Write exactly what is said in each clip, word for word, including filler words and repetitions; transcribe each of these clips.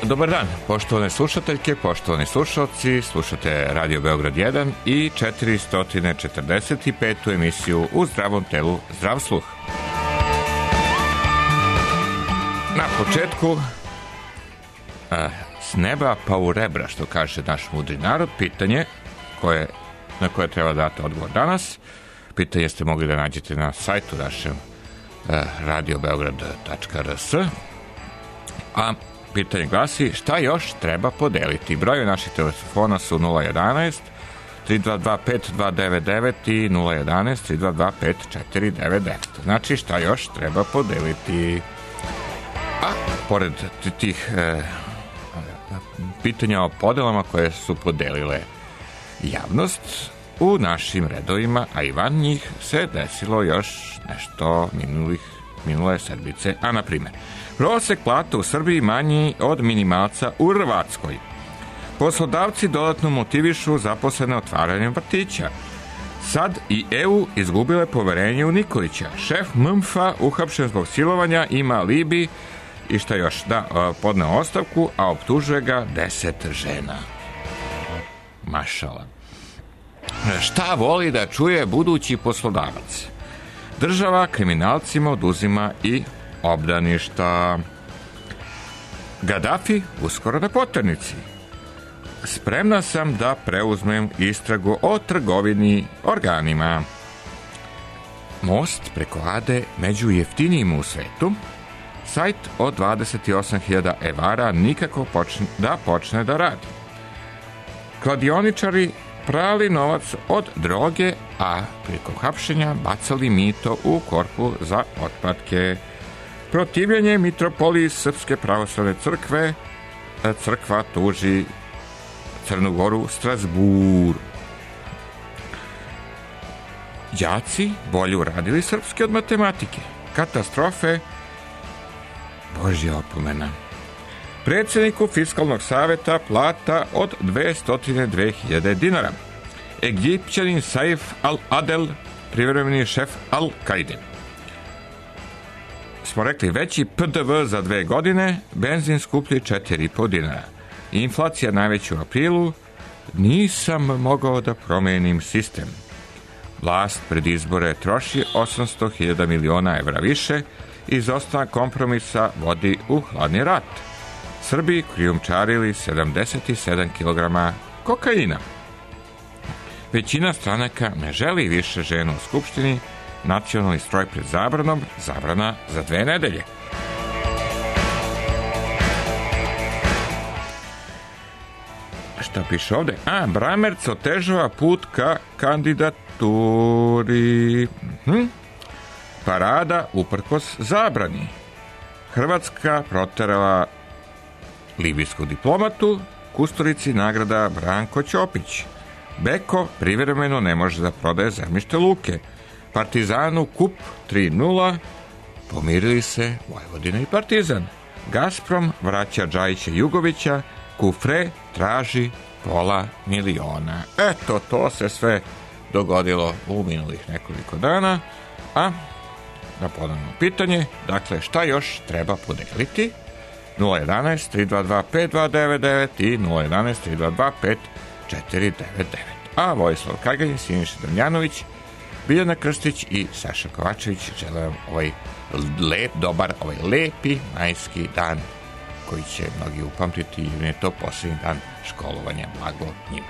Dobar dan, poštovane slušateljke, poštovani slušalci, slušate Radio Beograd jedan i četiristo četrdeset petu emisiju U zdravom telu, zdrav sluh. Na početku, a, s neba pa u rebra, što kaže naš mudri narod, pitanje koje, na koje treba dati odgovor danas. Pitanje ste mogli da nađete na sajtu našem radio beograd tačka r s, a pitanje glasi: šta još treba podeliti? Brojevi naših telefona su nula jedanaest tri dva dva pet dva devet devet i nula jedanaest tri dva dva pet četiri devet devet. Znači, šta još treba podeliti? A pored tih e, pitanja o podelama koje su podelile javnost, u našim redovima, a i van njih, se desilo još nešto minulih, minule sedmice. A na primjer, prosek plata u Srbiji manji od minimalca u Hrvatskoj. Poslodavci dodatno motivišu zaposlene otvaranjem vrtića. Sad i E U izgubile poverenje u Nikolića. Šef M M F-a uhapšen zbog silovanja ima alibi i šta još, da, podneo ostavku, a optužuje ga deset žena. Mašala. Šta voli da čuje budući poslodavac? Država kriminalcima oduzima i obdaništa. Gadafi uskoro na poternici. Spremna sam da preuzmem istragu o trgovini organima. Most preko Ade među jeftinijim u svetu. Sajt od dvadeset osam hiljada evra nikako počne, da počne da radi. Kladioničari prali novac od droge, a preko hapšenja bacali mito u korpu za otpadke. Protivljenje mitropoliji Srpske pravoslavne crkve, crkva tuži Crnu Goru, Strasbur. Đaci bolje uradili srpske od matematike. Katastrofe, Božja opomena. Predsjedniku Fiskalnog savjeta plata od dvesta dve hiljade dinara. Egipćanin Saif al-Adel, privremeni šef Al-Kaide. Smo rekli, veći P D V za dve godine, benzin skuplji četiri i po dinara. Inflacija najveća u aprilu, nisam mogao da promenim sistem. Vlast pred izbore troši osamsto hiljada miliona evra više, izostanak kompromisa vodi u hladni rat. Srbi krijumčarili sedamdeset sedam kilograma kokaina. Većina stranaka ne želi više žena u Skupštini, nacionalni stroj pred zabranom, zabrana za dve nedelje. Šta piše ovde? A, Bramerc otežava put ka kandidaturi. Hm? Parada uprkos zabrani. Hrvatska proterala libijsku diplomatu, Kusturici nagrada Branko Ćopić. Beko privremeno ne može da prodaje zemljište Luke. Partizanu kup tri nula, pomirili se Vojvodina i Partizan. Gazprom vraća Džajića Jugovića, Kufre traži pola miliona. Eto, to se sve dogodilo u minulih nekoliko dana. A na ponovno pitanje, dakle, šta još treba podeliti? nula jedanaest tri dva dva pet dva devet devet i nula jedanaest tri dva dva pet četiri devet devet. A Vojislav Karganj, Siniša Damjanović, Biljana Krstić i Saša Kovačević žele vam ovaj lep, dobar, ovaj lepi majski dan koji će mnogi upamtiti, jer je to posljednji dan školovanja. Blago njima.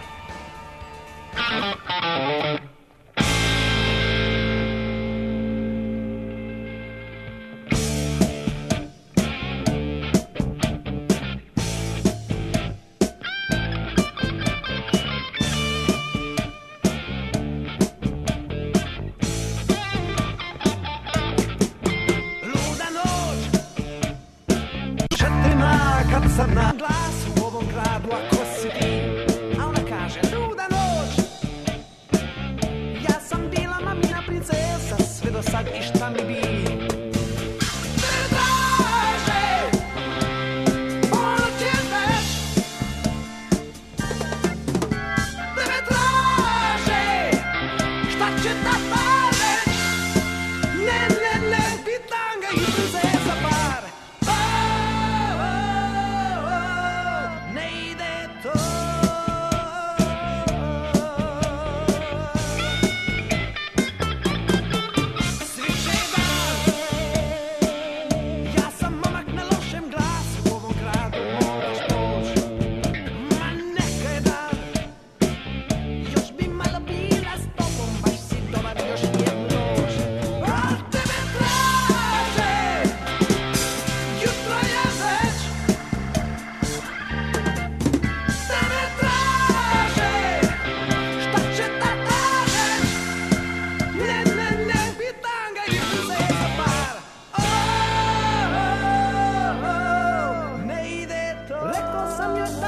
Sam na glas u ovom gradu, ako si ti, a ona kaže luda noć. Ja sam bila mamina princesa, sve do sad i šta mi bi.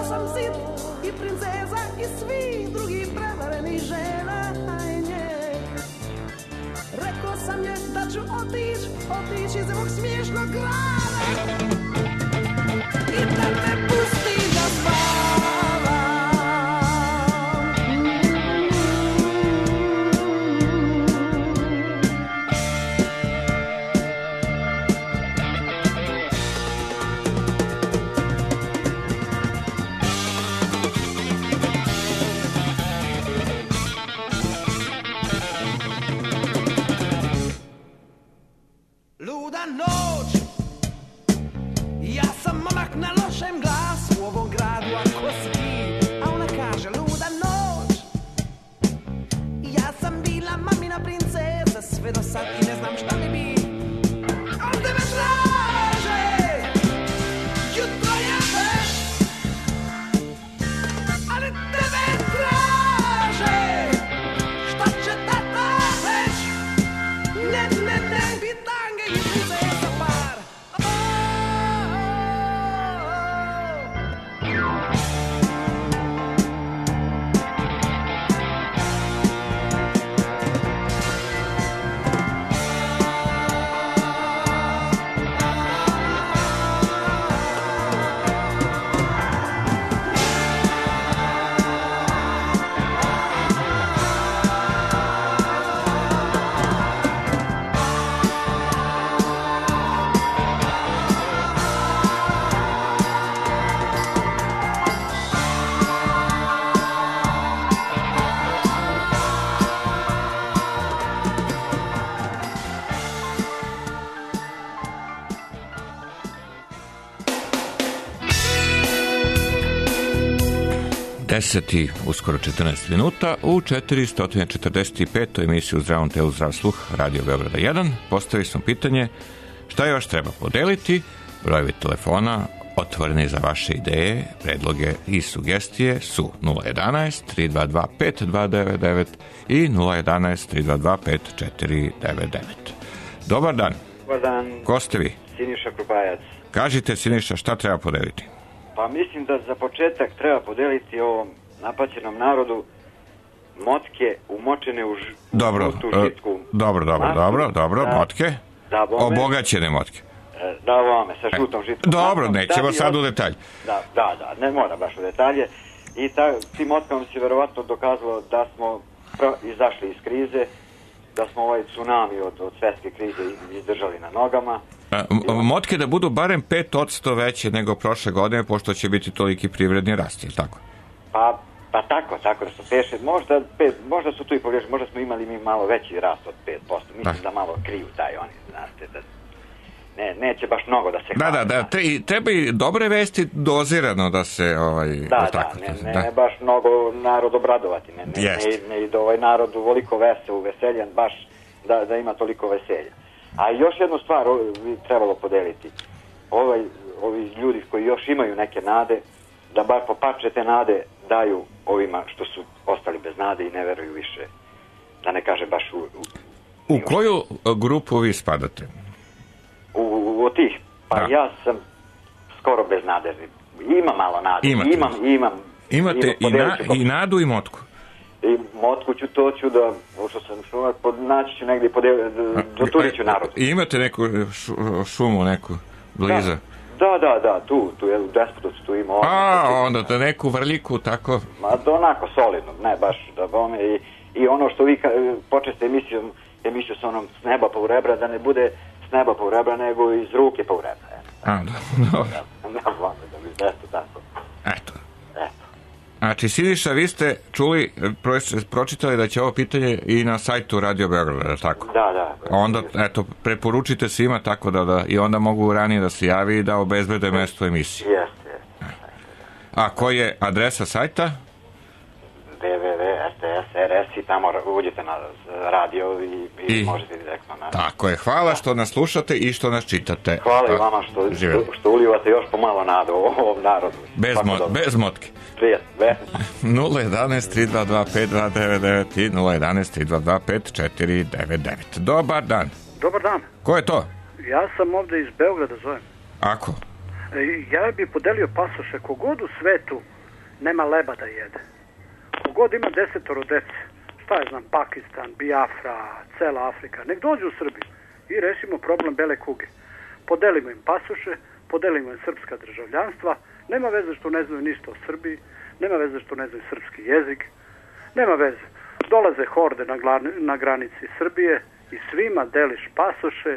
ja sam zid i princeza i svi drugi prevareni žena i nje. Rekao sam je da ću otić, otić iz ovog smiješnog grada i da me pusti da spavam. Luda noć, ja sam momak na lošem glasu u ovom gradu, ako si ti, a ona kaže luda noć. Ja sam bila mamina princeza sve do sad i ne znam šta mi bi. On tebe traže, jutro je već, ali tebe traže, šta će tata reć? Ne, ne, ne, bitange i princeza par. Oh, oh, oh. deset i uskoro četrnaest minuta u četiristo četrdeset pet. emisiju Zdravom telu zdrav sluh Radio Beograda jedan. Postavili smo pitanje šta još treba podeliti. Brojevi telefona otvoreni za vaše ideje, predloge i sugestije su nula jedanaest tri dva dva pet dva devet devet i nula jedanaest tri dva dva pet četiri devet devet. Dobar dan. Dobar dan. Ko ste vi? Siniša Krupajac. Kažite, Siniša, šta treba podeliti? Pa mislim da za početak treba podeliti ovom napaćenom narodu motke umočene u, ž... dobro, u tu žitsku. Dobro, dobro, masu. dobro, dobro, da, motke. Da, bome, obogaćene motke. Da, vome, sa žutom žitskom. Dobro, masom, nećemo da sad od... u detalj. Da, da, da, ne mora baš u detalje. I ta, tim motkama se vjerovatno dokazalo da smo pro, izašli iz krize, da smo ovaj tsunami od, od svjetske krize izdržali na nogama. A, motke da budu barem pet posto veće nego prošle godine, pošto će biti toliki privredni rast, je tako? Pa, pa tako, tako da su peše, možda, pet, možda su tu i pogrešni, možda smo imali mi malo veći rast od pet posto, mislim da, da malo kriju taj oni, znate, da ne, neće baš mnogo da se da, hvali. Da, da, te, treba i dobre vesti dozirano da se ovaj, da, tako, da, ne, da. ne, ne baš mnogo narod obradovati, ne, ne, ne, ne i da ovaj narod uvoliko vesel, uveseljan, baš da, da ima toliko veselja. A još jednu stvar bi trebalo podeliti. Ovaj, ovi ljudi koji još imaju neke nade, da bar po parče te nade daju ovima što su ostali bez nade i ne veruju više. Da ne kaže baš u... U, u koju grupu vi spadate? U, u, u tih? Pa da. Ja sam skoro bez nade. Ima malo nade. Imate. Imam, imam. Imate imam, i, na, i nadu i motku. I motku ću, to ću da, što sam šumak, naći ću negdje, doturit ću narodu. I imate neku šu, šumu, neku bliza? Da, da, da, tu, tu je u Despotovcu, tu ima... A, onda da neku vrliku, tako? Ma, da onako solidno, ne baš, da bome, i, i ono što vi počeste emisijom, emisiju s onom s neba pa u rebra, da ne bude s neba pa u rebra, nego iz ruke pa u rebra. Je. A, dobro. Da, da, da bi desto tako. Eto. Eto. Znači, Siniša, vi ste čuli, pro, pročitali da će ovo pitanje i na sajtu Radio Beograda, tako? Da, da. Onda, eto, preporučite svima tako da, da i onda mogu ranije da se javi i da obezbede mesto emisije. Jeste, jeste. A koji je adresa sajta? w w w tačka s t s r s i tamo uđete na radio i, i, I možete direktno na... Tako je, hvala što nas slušate i što nas čitate. Hvala i vama što, što, što ulivate još pomalo nadu o ovom narodu. Bez, mo- bez motke. Prijet, bez. nula jedanaest tri dva dva pet dva devet devet i nula jedanaest tri dva dva pet četiri devet devet. Dobar dan. Dobar dan. Ko je to? Ja sam ovde iz Beograda zovem. Ako? Ja bih podelio pasoše, kogod u svetu nema leba da jede. Kogod ima desetoro dece, šta je znam, Pakistan, Biafra, cela Afrika, nek dođu u Srbiju i rešimo problem bele kuge. Podelimo im pasoše, podelimo im srpska državljanstva, nema veze što ne znaju ništa o Srbiji, nema veze što ne znaju srpski jezik, nema veze. Dolaze horde na, gla- na granici Srbije i svima deliš pasoše,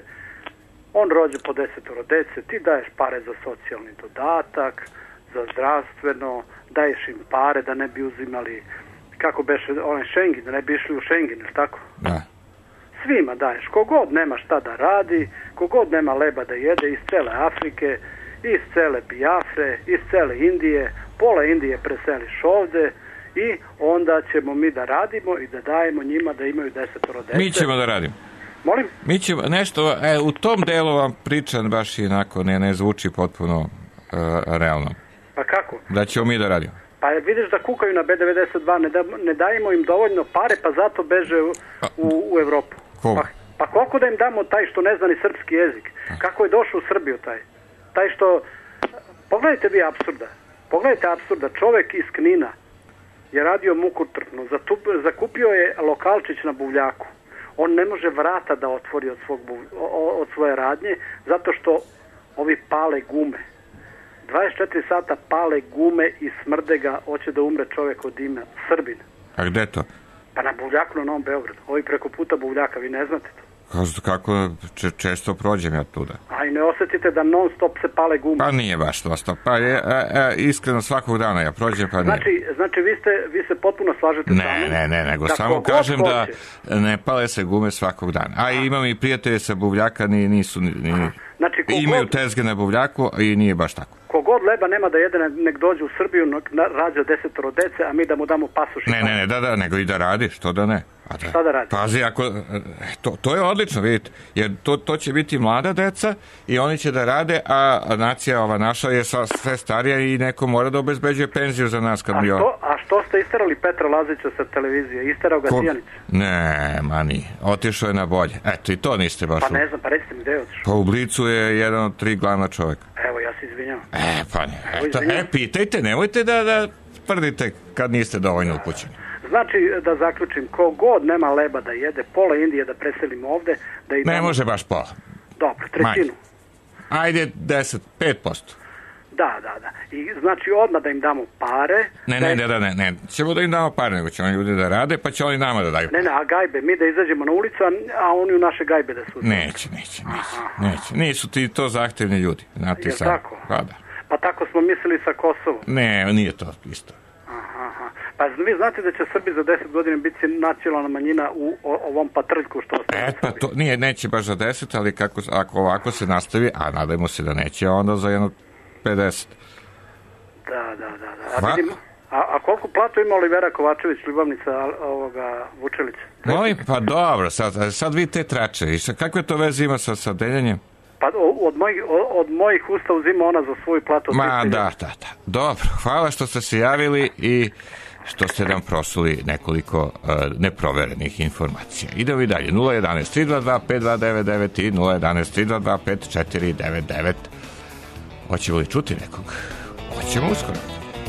on rođe po desetoro dece, ti daješ pare za socijalni dodatak, za zdravstveno, daješ im pare da ne bi uzimali, kako beše, onaj Schengen, da ne bi išli u Schengen, ili tako? Da. Svima daješ, kogod nema šta da radi, kogod nema leba da jede iz cele Afrike, iz cele Biafre, iz cele Indije, pola Indije preseliš ovde i onda ćemo mi da radimo i da dajemo njima da imaju desetoro dece. Mi ćemo da radimo. Molim? Mi ćemo nešto, e, u tom delu vam pričam baš inako ne, ne zvuči potpuno uh, realno. Pa kako? Da ćemo mi da radimo. Pa vidiš da kukaju na B devedeset dva, ne, da, ne dajemo im dovoljno pare, pa zato beže u, u, u Evropu. Ko? Pa, pa koliko da im damo taj što ne zna ni srpski jezik? Kako je došao u Srbiju taj? Taj što... Pogledajte vi apsurda. Pogledajte apsurda. Čovek iz Knina je radio mukotrpno. Zakupio je lokalčić na buvljaku. On ne može vrata da otvori od, svog, od svoje radnje zato što ovi pale gume. dvadeset četiri sata pale gume i smrde ga, hoće da umre čovek od dima. Srbin. A gde to? Pa na buvljaku na Novom Beogradu. Ovi preko puta buvljaka, vi ne znate to. Kako če, često prođem ja tuda. A i ne osetite da non stop se pale gume? Pa nije baš non stop. Pa je, e, e, iskreno svakog dana ja prođem, pa nije. Znači, znači vi, ste, vi se potpuno slažete ne, sa mnom? Ne, ne, nego da samo kažem hoće. Da ne pale se gume svakog dana. A, A. imam i prijatelje sa buvljaka, ni, nisu... Ni, ni, znači, kogod, imaju tezge na buvljaku i nije baš tako. Kogod leba nema da jede, nek dođe u Srbiju, rađa desetoro dece, a mi da mu damo pasoš. Ne, ne, ne, da, da, nego i da radi, što da ne. A da, šta da radi? Pazi, ako, to, to je odlično, vidite, jer to, to će biti mlada deca i oni će da rade, a nacija ova naša je sve starija i neko mora da obezbeđuje penziju za nas. Kad a, mi što, a što ste isterali Petra Lazića sa televizije? Isterao ga Tijanić? Ne, mani, otišao je na bolje. Eto, i to niste baš... Pa ne znam, pa recite mi gde je otišao. Pa u Blicu je jedan od tri glavna čoveka. Evo, ja se izvinjam. E, pa ne, eto, e, pitajte, nemojte da, da tvrdite kad niste dovoljno upućeni. Znači, da zaključim, ko god nema leba da jede, pola Indije da preselimo ovde, da idemo... Ne može baš pola. Dobro, trećinu. Manje. Ajde, deset, pet posto. Da, da, da. I znači odmah da im damo pare... Ne, ne, ne, ne, ne, ne, ćemo da im damo pare, nego će oni ljudi da rade, pa će oni nama da daju pare. Ne, ne, a gajbe, mi da izađemo na ulicu, a oni u naše gajbe da su... Neće, neće, neće, neće. Nisu ti to zahtevni ljudi, znate sam. Je tako? Pa da. Pa tako smo mislili sa Kosovom. Ne, nije to isto. Aha, aha. Pa vi znate da će Srbi za deset godina biti nacionalna manjina u ovom patrljku što ostaje? E, pa to nije, neće baš za deset, ali kako, ako ovako se nastavi, a nadajmo se da neće, onda za jedno pedeset. Da, da, da. da. A, vidim, a, a koliko platu ima Olivera Kovačević, ljubavnica ovoga Vučelića? Molim, pa dobro, sad, sad vi te trače. I sad, kakve to veze ima sa, sa deljenjem? Pa od mojih, od mojih usta uzima ona za svoju platu. Ma da, da, da. Dobro, hvala što ste se javili i što ste nam prosuli nekoliko uh, neproverenih informacija. Idemo i dalje. nula jedan tri dva dva pet dva devet devet i nula jedan tri dva dva pet četiri devet devet. Hoćemo li čuti nekog? Hoćemo uskoro.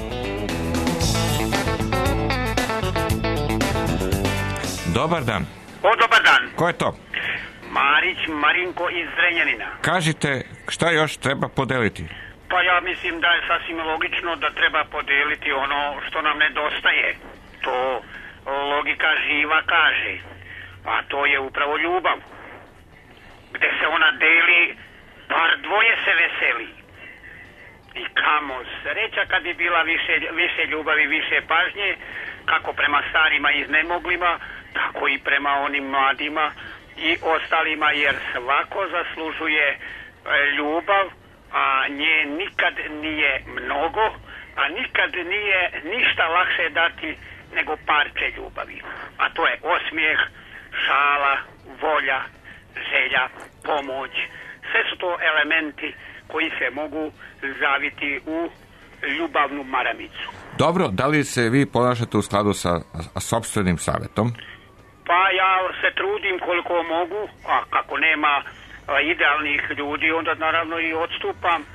Dobar dan. O, dobar dan. Ko je to? Marić Marinko iz Zrenjanina. Kažite, šta još treba podeliti? Pa ja mislim da je sasvim logično da treba podeliti ono što nam nedostaje. To logika živa kaže. A to je upravo ljubav. Gde se ona deli, bar dvoje se veseli. I kamo sreća kad je bila više, više ljubavi, više pažnje, kako prema starima i iznemoglima, tako i prema onim mladima i ostalima, jer svako zaslužuje ljubav, a nje nikad nije mnogo, a nikad nije ništa lakše dati nego parče ljubavi. A to je osmijeh, šala, volja, želja, pomoć. Sve su to elementi koji se mogu zaviti u ljubavnu maramicu. Dobro, da li se vi ponašate u skladu sa sopstvenim savjetom? Pa ja se trudim koliko mogu, a kako nema idealnih ljudi, onda naravno i odstupam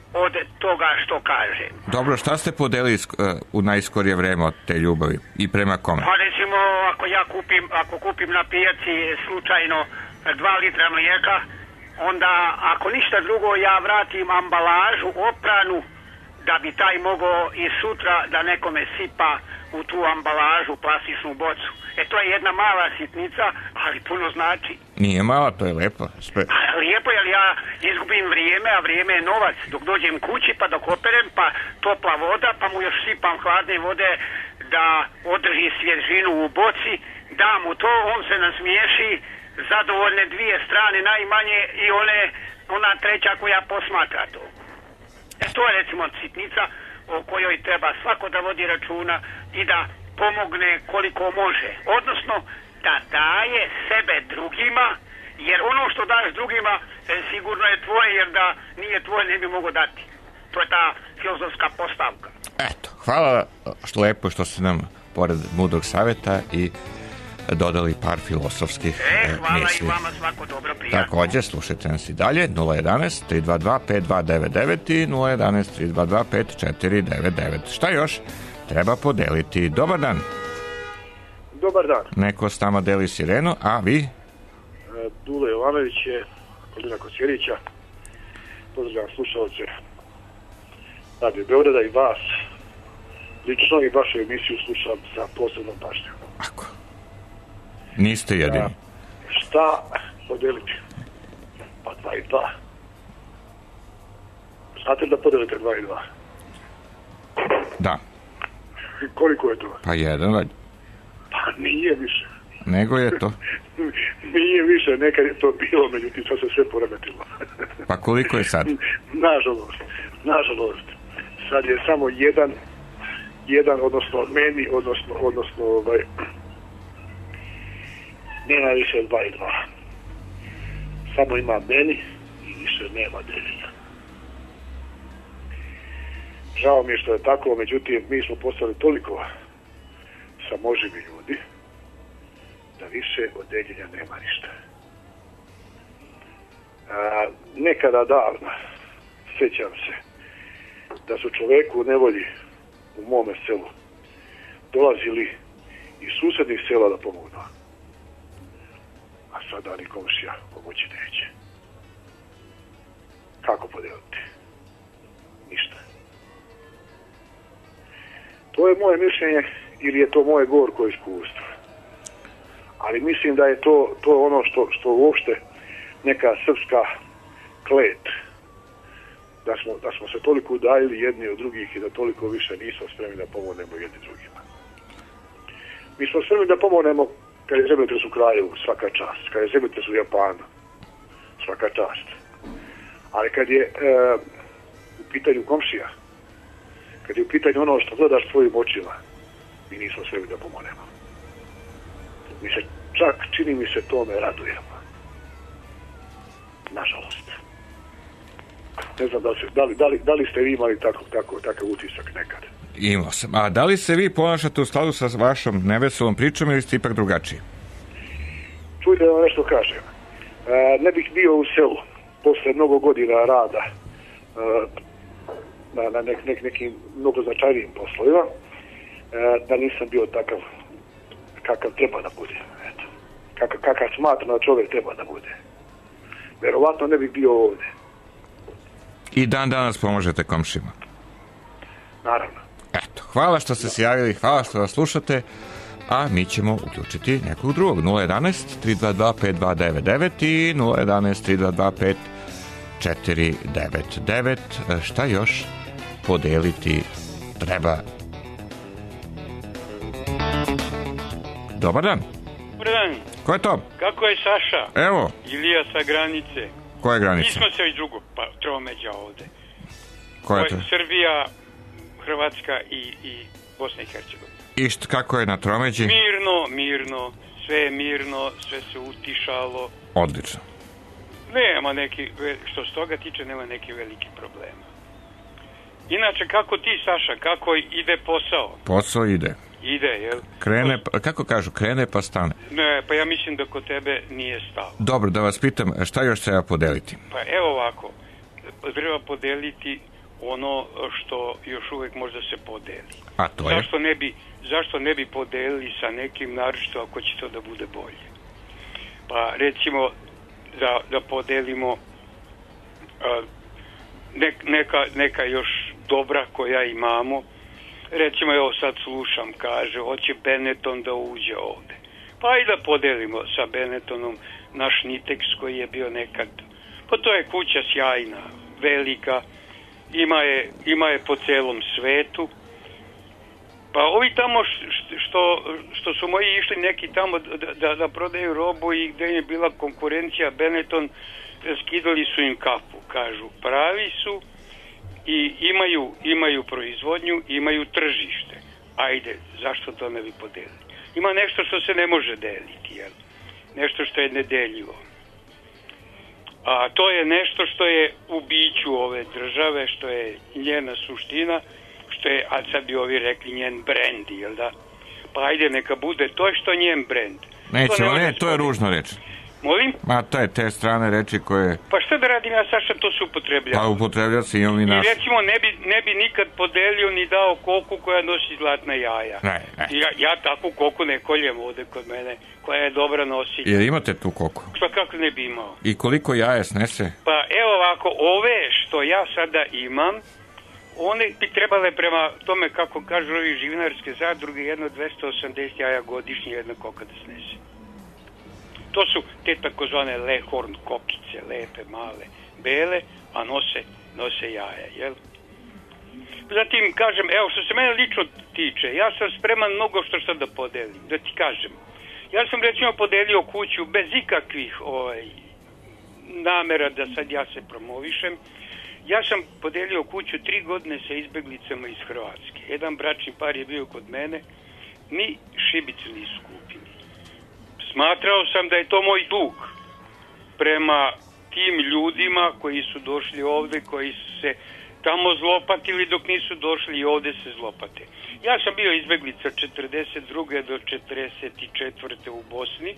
od toga što kaže. Dobro, šta ste podelili u najskorije vreme od te ljubavi i prema kome? Pa recimo, ako ja kupim, ako kupim na pijaci slučajno dva litra mlijeka, onda ako ništa drugo ja vratim ambalažu opranu da bi taj mogao i sutra da nekome sipa u tu ambalažu, plastičnu bocu. E to je jedna mala sitnica, ali puno znači. Nije mala, to je lepo. Spre... A, lijepo, jer ja izgubim vrijeme, a vrijeme je novac. Dok dođem kući, pa dok operem, pa topla voda, pa mu još sipam hladne vode da održi svježinu u boci, dam mu to, on se nasmiješi, zadovoljne dvije strane najmanje i one, ona treća koja posmatra to. E to je recimo sitnica o kojoj treba svako da vodi računa i da pomogne koliko može. Odnosno da daje sebe drugima, jer ono što daš drugima e, sigurno je tvoje, jer da nije tvoje ne bi mogo dati. To je ta filozofska postavka. Eto, hvala što lepo što ste nam pored mudrog savjeta i dodali par filosofskih e, hvala misli. I vama svako dobro, prijatno. Također, slušajte nas i dalje, nula jedan tri dva dva pet dva devet devet i nula jedan tri dva dva pet četiri devet devet. Šta još treba podeliti? Dobar dan. Dobar dan. Neko s nama deli sirenu, a vi? Dule Jovanović je Kolina Kosjerića. Pozdravljam slušalce Radio Beograda i vas lično i vašu emisiju slušam sa posebnom pažnjom. Ako. Niste jedini. A, šta podeliti? Pa dva i dva. Znate da podelite dva i dva? Da. Koliko je to? Pa jedan, valjda. Pa nije više. Nego je to. Nije više, nekad je to bilo, međutim to se sve poremetilo. Pa koliko je sad? Nažalost, nažalost. Sad je samo jedan, jedan, odnosno meni, odnosno, odnosno, ovaj, nema više dva i dva. Samo ima meni i više nema deljenja. Žao mi je što je tako, međutim, mi smo postali toliko samoživi ljudi da više od deljenja nema ništa. A, nekada davno, sjećam se, da su čoveku u nevolji u mome selu dolazili iz susjednih sela da pomognu. A sada ni komšija pomoći neće. Kako podijeliti? Ništa. To je moje mišljenje ili je to moje gorko iskustvo. Ali mislim da je to, to ono što, što uopšte neka srpska klet. Da smo, da smo se toliko udaljili jedni od drugih i da toliko više nismo spremni da pomognemo jedni drugima. Mi smo spremni da pomognemo kad je zemljotres u Kraljevu, svaka čast. Kad je zemljotres u Japanu, svaka čast. Ali kad je e, u pitanju komšija, kad je u pitanju ono što gledaš svojim očima, mi nismo spremni da pomognemo. Mi se čak, čini mi se, tome radujemo. Nažalost. Ne znam da li, da li, da li, da li ste vi imali tako, tako, takav utisak nekad. Imao sam. A da li se vi ponašate u skladu sa vašom neveselom pričom ili ste ipak drugačiji? Čujte da vam nešto kažem. E, ne bih bio u selu posle mnogo godina rada e, na, na nek, nek, nekim mnogo značajnijim poslovima e, da nisam bio takav kakav treba da bude. Eto. Kakav, kakav smatram da čovjek treba da bude. Verovatno ne bih bio ovdje. I dan danas pomožete komšima? Naravno. Eto, hvala što ste se javili, hvala što vas slušate, a mi ćemo uključiti nekog drugog. nula jedan tri dva dva pet dva devet devet i nula jedan tri dva dva pet četiri devet devet. Šta još podeliti treba? Dobar dan. Dobar dan. Ko je to? Kako je Saša? Evo. Ilija sa granice. Koje granice? Nismo se već dugo pa, tromeđa ovde. Koja je to? Srbija, Hrvatska i, i Bosna i Hercegovina. I št, kako je na tromeđi? Mirno, mirno, sve je mirno, sve se utišalo. Odlično. Nema neki, što s toga tiče, nema neki veliki problema. Inače, kako ti, Saša, kako ide posao? Posao ide. Ide, jel? Krene, kako kažu, krene pa stane. Ne, pa ja mislim da kod tebe nije stalo. Dobro, da vas pitam, šta još treba podeliti? Pa evo ovako, treba podeliti ono što još uvijek možda se podeli. A to je? Zašto ne bi, zašto ne bi podelili sa nekim, naročito ako će to da bude bolje? Pa recimo da, da podelimo a, ne, neka, neka još dobra koja imamo. Recimo, evo sad slušam, kaže, hoće Benetton da uđe ovde. Pa i da podelimo sa Benettonom naš Nitex koji je bio nekad. Pa to je kuća sjajna, velika, ima je, ima je po celom svetu. Pa ovi tamo što, što su moji išli neki tamo da, da, da prodaju robu i gde je bila konkurencija Benetton, skidali su im kapu, kažu, pravi su i imaju, imaju proizvodnju, imaju tržište. Ajde, zašto to ne bi podelili? Ima nešto što se ne može deliti, jel? Nešto što je nedeljivo. A to je nešto što je u biću ove države, što je njena suština, što je, a sad bi ovi rekli njen brend, jel da? Pa ajde, neka bude to što je njen brend. Neće, to, ne, to je ružno reč. Molim? Ma, to je te strane reči koje... Pa šta da radim ja, Saša, to se upotrebljava. Pa upotrebljava se, imam i naš. I recimo ne bi, ne bi nikad podelio ni dao koku koja nosi zlatna jaja. Ne, ne. Ja, ja takvu koku ne koljem ovde kod mene, koja je dobra nosilja. Jer imate tu koku? Šta kako ne bi imao? I koliko jaja snese? Pa evo ovako, ove što ja sada imam, one bi trebale prema tome kako kažu ovi živinarske zadruge, jedno dvesta osamdeset jaja godišnje jedna koka da snese. To su te takozvane Lehorn kokice, lepe, male, bele, a nose, nose jaja, jel? Zatim, kažem, evo, što se mene lično tiče, ja sam spreman mnogo što što da podelim, da ti kažem. Ja sam, recimo, podelio kuću bez ikakvih ovaj, namera da sad ja se promovišem. Ja sam podelio kuću tri godine sa izbeglicama iz Hrvatske. Jedan bračni par je bio kod mene, ni šibicu nisu kupili. Smatrao sam da je to moj dug prema tim ljudima koji su došli ovde, koji su se tamo zlopatili dok nisu došli i ovde se zlopate. Ja sam bio izbeglica četrdeset druge do četrdeset četvrte u Bosni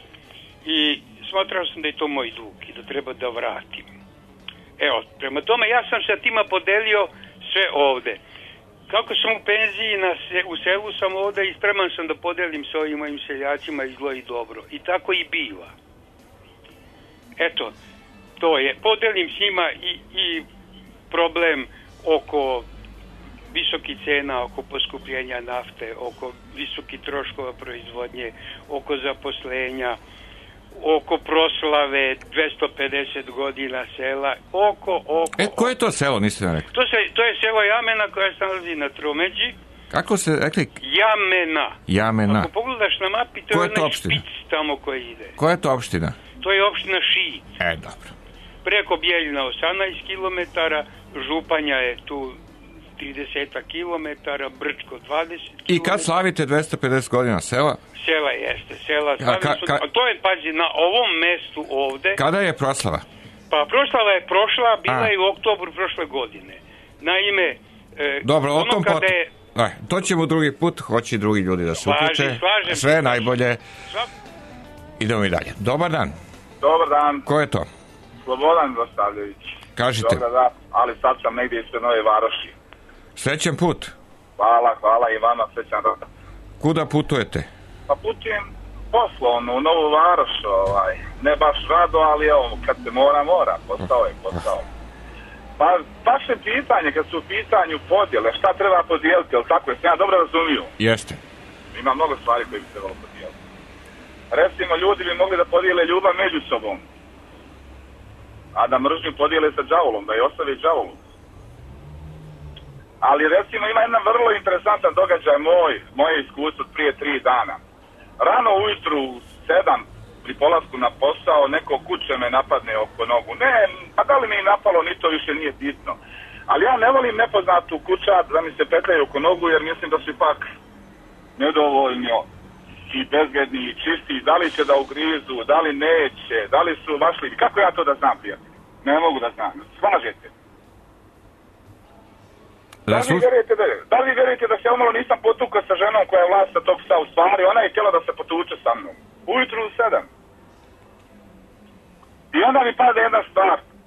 i smatrao sam da je to moj dug i da treba da vratim. Evo, prema tome ja sam sa tima podelio sve ovde. Kako sam u penziji, na se, u selu sam ovde i spreman sam da podelim sa ovim mojim seljacima i zlo i dobro. I tako i biva. Eto, to je. Podelim s njima i, i problem oko visokih cena, oko poskupljenja nafte, oko visokih troškova proizvodnje, oko zaposlenja, oko proslave dvesta pedeset godina sela, oko, oko... E, koje je to selo, niste nam rekli? To, se, to je selo Jamena koja se nalazi na Tromeđi. Kako se rekli? Jamena. Jamena. Ako pogledaš na mapi, to Koja je onaj špic tamo koji ide. Koja je to opština? To je opština Šijic. E, dobro. Preko Bijeljina osamnaest kilometara, Županja je tu trideset kilometara, Brčko dvadeset kilometara. I kad slavite dvesta pedeset godina sela? Sela jeste, sela. A, ka, ka, a to je, pazi, na ovom mestu ovde. Kada je proslava? Pa proslava je prošla, bila a. je u oktobru prošle godine. Naime, e, dobro, o tom pot... je... Aj, to ćemo drugi put, hoće drugi ljudi da se uključe. Sve najbolje. Sva... Idemo i dalje. Dobar dan. Dobar dan. Ko je to? Slobodan Dostavljević. Kažite. Dobar dan, ali sad sam negdje ispred Nove Varoši. Srećan put. Hvala, hvala i vama, srećan dan. Kuda putujete? Pa putujem poslovno u Novu Varoš, ovaj. Ne baš rado, ali evo, kad se mora, mora. Posao je posao. Pa, vaše pitanje, kad su u pitanju podjele, šta treba podijeliti, jel tako je, sam ja dobro razumiju? Jeste. Ima mnogo stvari koje bi trebalo podijeliti. Recimo, ljudi bi mogli da podijele ljubav među sobom, a da mržnju podijele sa đavolom, da je ostave đavolom. Ali recimo ima jedan vrlo interesantan događaj moj, moje iskustvo prije tri dana. Rano ujutru u sedam pri polasku na posao neko kuće me napadne oko nogu. Ne, pa da li mi je napalo, ni to više nije bitno. Ali ja ne volim nepoznatu kućat da mi se petljaju oko nogu jer mislim da su ipak nedovoljno i bezbedni i čisti. Da li će da ugrizu, da li neće, da li su vašli. Kako ja to da znam, prijatelj? Ne mogu da znam. Slažete. Da li, vjerujete da, da li vjerujete da se omalo nisam potukao sa ženom koja je vlasta tog psa? U stvari, ona je htjela da se potuče sa mnom. Ujutru u sedam. I onda mi pada jedna stvar. S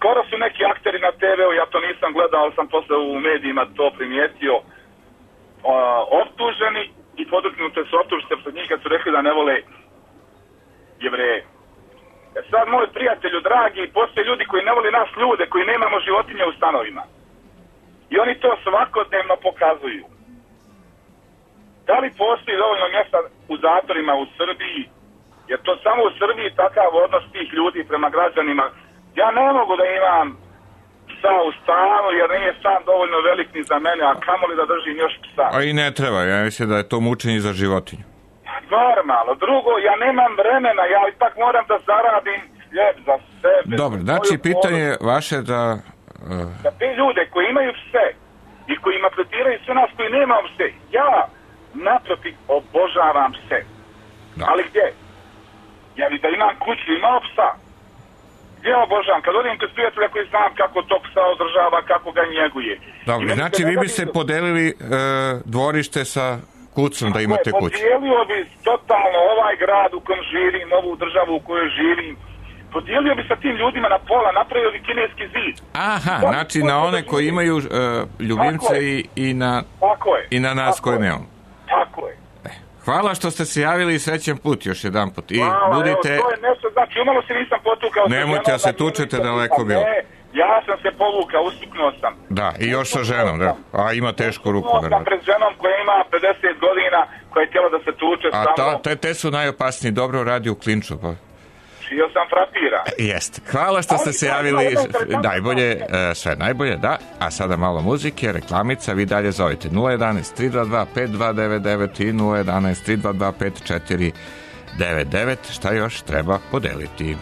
skoro su neki akteri na te veu, ja to nisam gledao, ali sam posle u medijima to primijetio, uh, optuženi i podrknute su optužite pred njih kad su rekli da ne vole Jevreje. E sad, moj prijatelju dragi, postoje ljudi koji ne vole nas ljude, koji nemamo životinje u stanovima. I oni to svakodnevno pokazuju. Da li postoji dovoljno mjesta u zatvorima u Srbiji? Jer to samo u Srbiji takav odnos tih ljudi prema građanima. Ja ne mogu da imam psa u stanu, jer nije stan dovoljno velik ni za mene, a kamoli da držim još psa. A i ne treba, ja mislim da je to mučenje za životinju. Normalno. Drugo, ja nemam vremena, ja ipak moram da zaradim hljeb za sebe. Dobro, znači pitanje vaše da... Uh... Da te ljude koji imaju pse i koji maltretiraju sve nas koji nemamo pse, ja naprotiv obožavam pse. Da. Ali gdje? Ja bi da imam kuću, imao psa. Ja obožavam, kad odim kod prijatelja koji znam kako tog psa održava, kako ga njeguje. Dobro, znači vi biste do... podelili uh, dvorište sa kucom da imate kuću. Podijelio bi totalno ovaj grad u kojem živim, ovu državu u kojoj živim. Podijelio bi sa tim ljudima na pola, napravio bi kineski zid. Aha, da, znači na one koji imaju uh, ljubimce i, i, na, i na nas koje nemamo. Tako je. Hvala što ste se javili i srećan put još jedan put. I Hvala, budite... evo, to je nešto, znači umalo se nisam potukao. Nemojte da se tučete, daleko bilo. Ne, ja sam se povukao, ustuknuo sam. Da, i još sa ženom, da. A ima tešku ruku. Ustuknuo sam pred ženom koja ima pedeset godina, koja je htjela da se tuče. A ta, te, te su najopasniji, dobro radi u klinču, pa... Čio sam frapira. Jeste. Hvala što ste se javili. Najbolje, sve najbolje, da. A sada malo muzike, reklamica, vi dalje zovite nula jedan tri dva dva pet dva devet devet i nula jedan tri dva dva pet četiri devet devet. Šta još treba podeliti?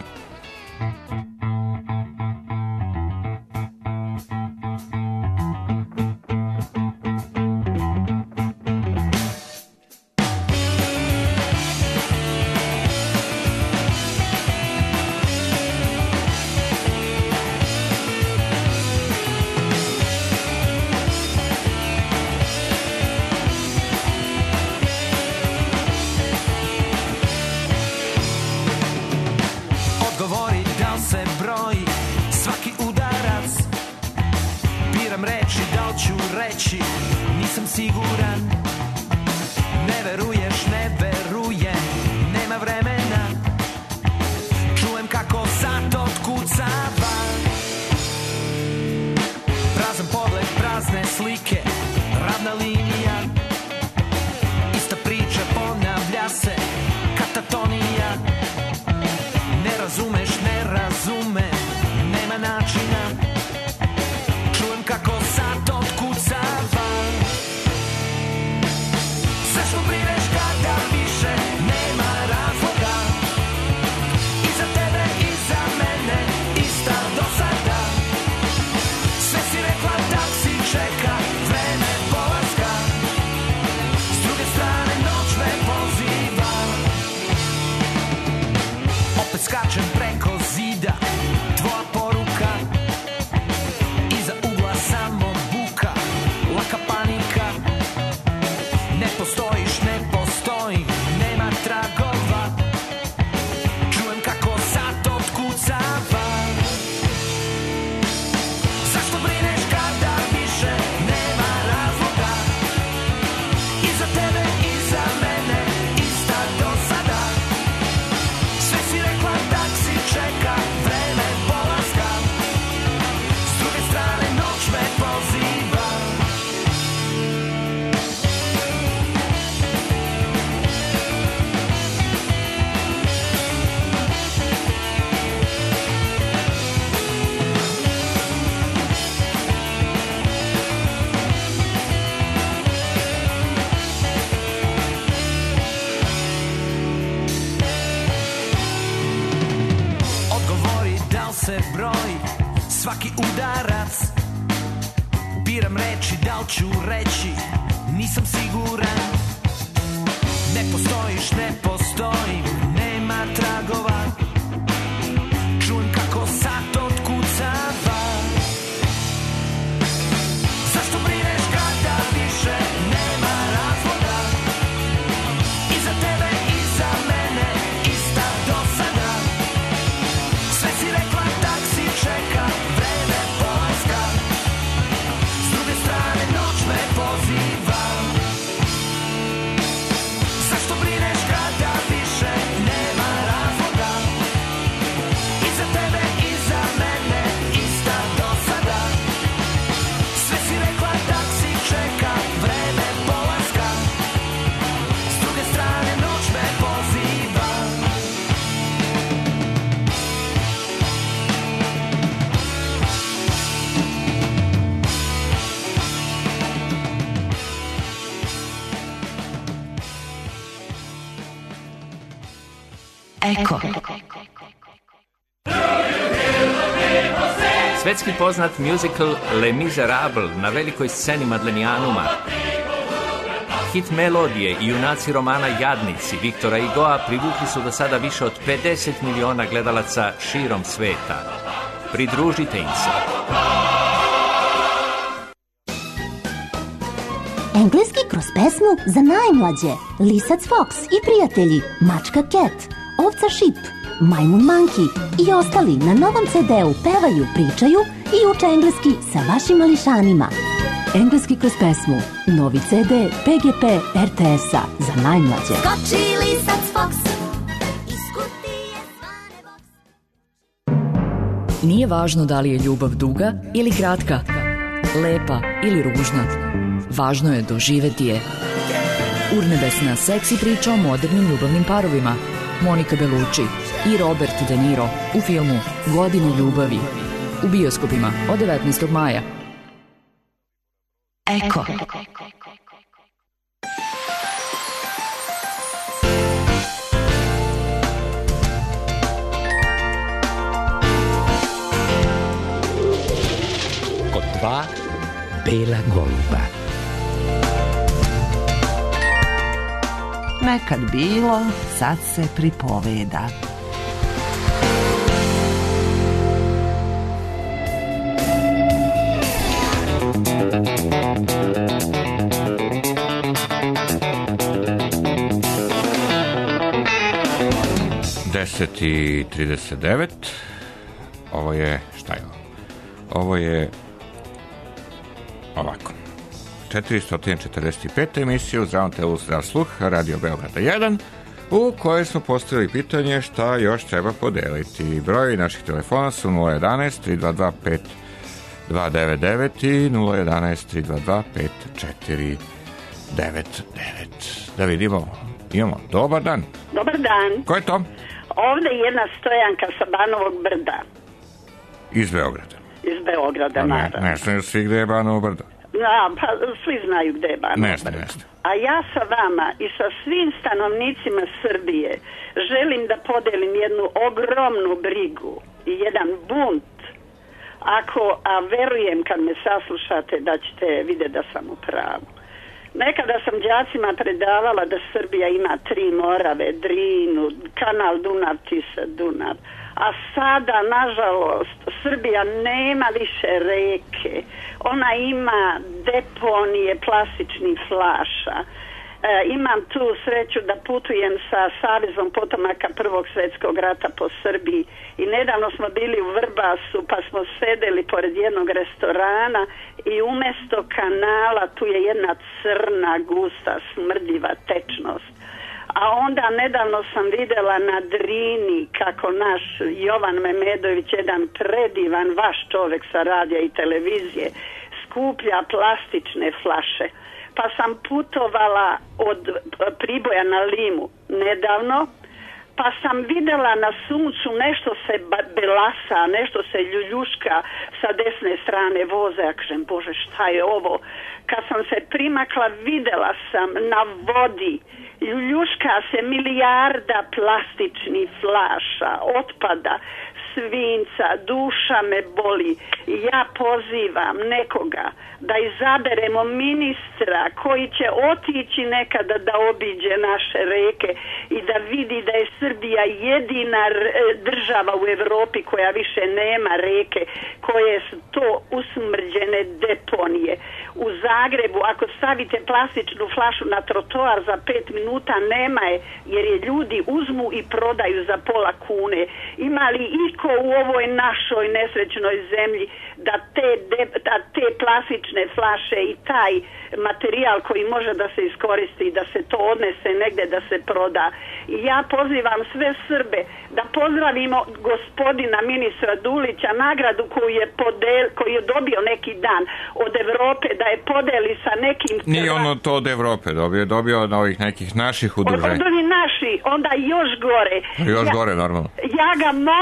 Svaki udarac, biram reči, da li ću reći, nisam siguran. Ne postojiš, ne postojim, nema tragova. Čujem kako sat otkucava. Zašto brineš kada više nema razloga? I za tebe i za mene ista dosada. Sve si rekla, taksi čeka. Eko. Svetski poznat musical Les Miserables na velikoj sceni Madlenijanuma. Hit melodije i junaci romana Jadnici Viktora Hugoa privukli su do sada više od pedeset miliona gledalaca širom sveta. Pridružite im se. Engleski kroz pesmu za najmlađe. Lisac Fox i prijatelji, mačka Cat, ovca Šip, majmun Monkey i ostali na novom ce de u pevaju, pričaju i uče engleski sa vašim mališanima. Engleski kroz pesmu. Novi ce de pe ge pe er te es-a za najmlađe. Skoči lisac Fox iz kutije zvane box. Nije važno da li je ljubav duga ili kratka, lepa ili ružna. Važno je doživeti je. Urnebesna seksi priča o modernim ljubavnim parovima. Monika Bellucci i Robert De Niro u filmu Godine ljubavi. U bioskopima od devetnaestog maja. Eko. Kod dva bela goluba. Nekad bilo, sad se pripoveda. deset i trideset devet. Ovo je, šta je ovo? Ovo je ovako. četiristo četrdeset peta emisija u Zdravom telu zdrav sluh, Radio Beograda jedan, u kojoj smo postavili pitanje šta još treba podeliti. Brojevi naših telefona su nula jedanaest tri dva dva pet dva devet devet i nula jedanaest tri dva dva pet četiri devet devet. Da vidimo, imamo. Dobar dan. Dobar dan. Ko je to? Ovde je jedna Stojanka sa Banovog brda. Iz Beograda. Iz Beograda, ne, naravno. Ne znaju svi gde je Banovo brdo. Da, pa svi znaju gde je Banovo Neste, brdo. neste. A ja sa vama i sa svim stanovnicima Srbije želim da podelim jednu ogromnu brigu i jedan bunt. Ako, a verujem kad me saslušate da ćete vidjeti da sam u pravu. Nekada sam đacima predavala da Srbija ima tri morave, Drinu, kanal Dunav, Tisa, Dunav. A sada, nažalost, Srbija nema više reke. Ona ima deponije plastičnih flaša. E, imam tu sreću da putujem sa Savezom potomaka Prvog svjetskog rata po Srbiji i nedavno smo bili u Vrbasu pa smo sedeli pored jednog restorana i umjesto kanala tu je jedna crna, gusta, smrdljiva tečnost. A onda nedavno sam vidjela na Drini kako naš Jovan Memedović, jedan predivan vaš čovjek sa radija i televizije, skuplja plastične flaše. Pa sam putovala od Priboja na Limu nedavno, pa sam vidjela na suncu nešto se belasa, nešto se ljuljuška sa desne strane voza. Ja kažem, Bože, šta je ovo? Kad sam se primakla, vidjela sam na vodi ljuljuška se milijarda plastičnih flaša, otpada, svinca, duša me boli. Ja pozivam nekoga da izaberemo ministra koji će otići nekada da obiđe naše reke i da vidi da je Srbija jedina država u Evropi koja više nema reke, koje su to usmrđene deponije. U Zagrebu ako stavite plastičnu flašu na trotoar za pet minuta nema je, jer je ljudi uzmu i prodaju za pola kune. Ima li iko u ovoj našoj nesrećnoj zemlji da te, de, da te plastične flaše i taj materijal koji može da se iskoristi, da se to odnese negde da se proda. I ja pozivam sve Srbe da pozdravimo gospodina ministra Dulića, nagradu koju je, podel, koju je dobio neki dan od Evrope, da je podeli sa nekim... Nije ono to od Evrope dobio, dobio od ovih nekih naših udruženja. Od ovih naši, onda još gore. Još ja, gore, normalno. Ja ga molim, neka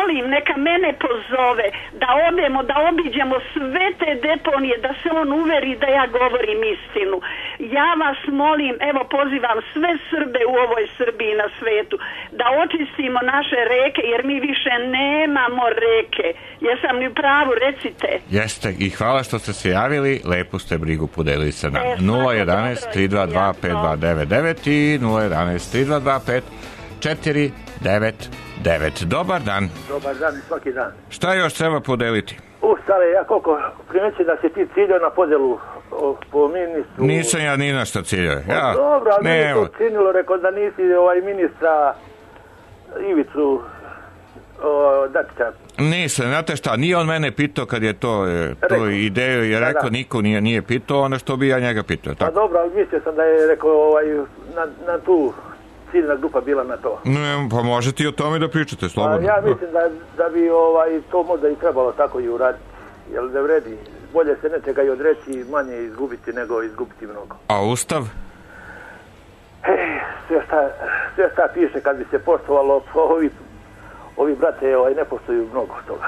neka mene pozove da odemo, da obiđemo sve te deponije, da se on uveri da ja govorim istinu. Ja vas molim, evo pozivam sve Srbe u ovoj Srbiji na svetu da očistimo naše reke, jer mi više nemamo reke. Jesam li u pravu, recite? Jeste, i hvala što ste se javili, lepo ste brigu podelili sa nama. nula jedanaest tri dva dva pet dva devet devet i nula jedanaest tri dva dva pet četiri devet devet. Dobar dan. Dobar dan i svaki dan. Šta još treba podeliti? U, stale, ja koliko primeći da se ti ciljao na podelu o, po ministru... Nisam ja ni na šta ciljao. Ja, dobro, ali meni to činilo, rekao da nisi ovaj ministra Ivicu o, Dačića. Nisam, znate šta, nije on mene pitao kad je to, to ideju i rekao, niko nije, nije pitao, ono što bi ja njega pitao. Pa dobro, ali mislio sam da je rekao ovaj, na, na tu ciljna grupa bila na to. Ne, pa možete i o tome da pričate, slobodno. Pa ja mislim da, da bi ovaj, to možda i trebalo tako i uraditi, jer ne vredi. Bolje se nečega i odreći, manje izgubiti nego izgubiti mnogo. A Ustav? Ej, sve šta, sve šta piše kad bi se poštovalo, ovi, ovi brate ovaj, ne poštuju mnogo toga.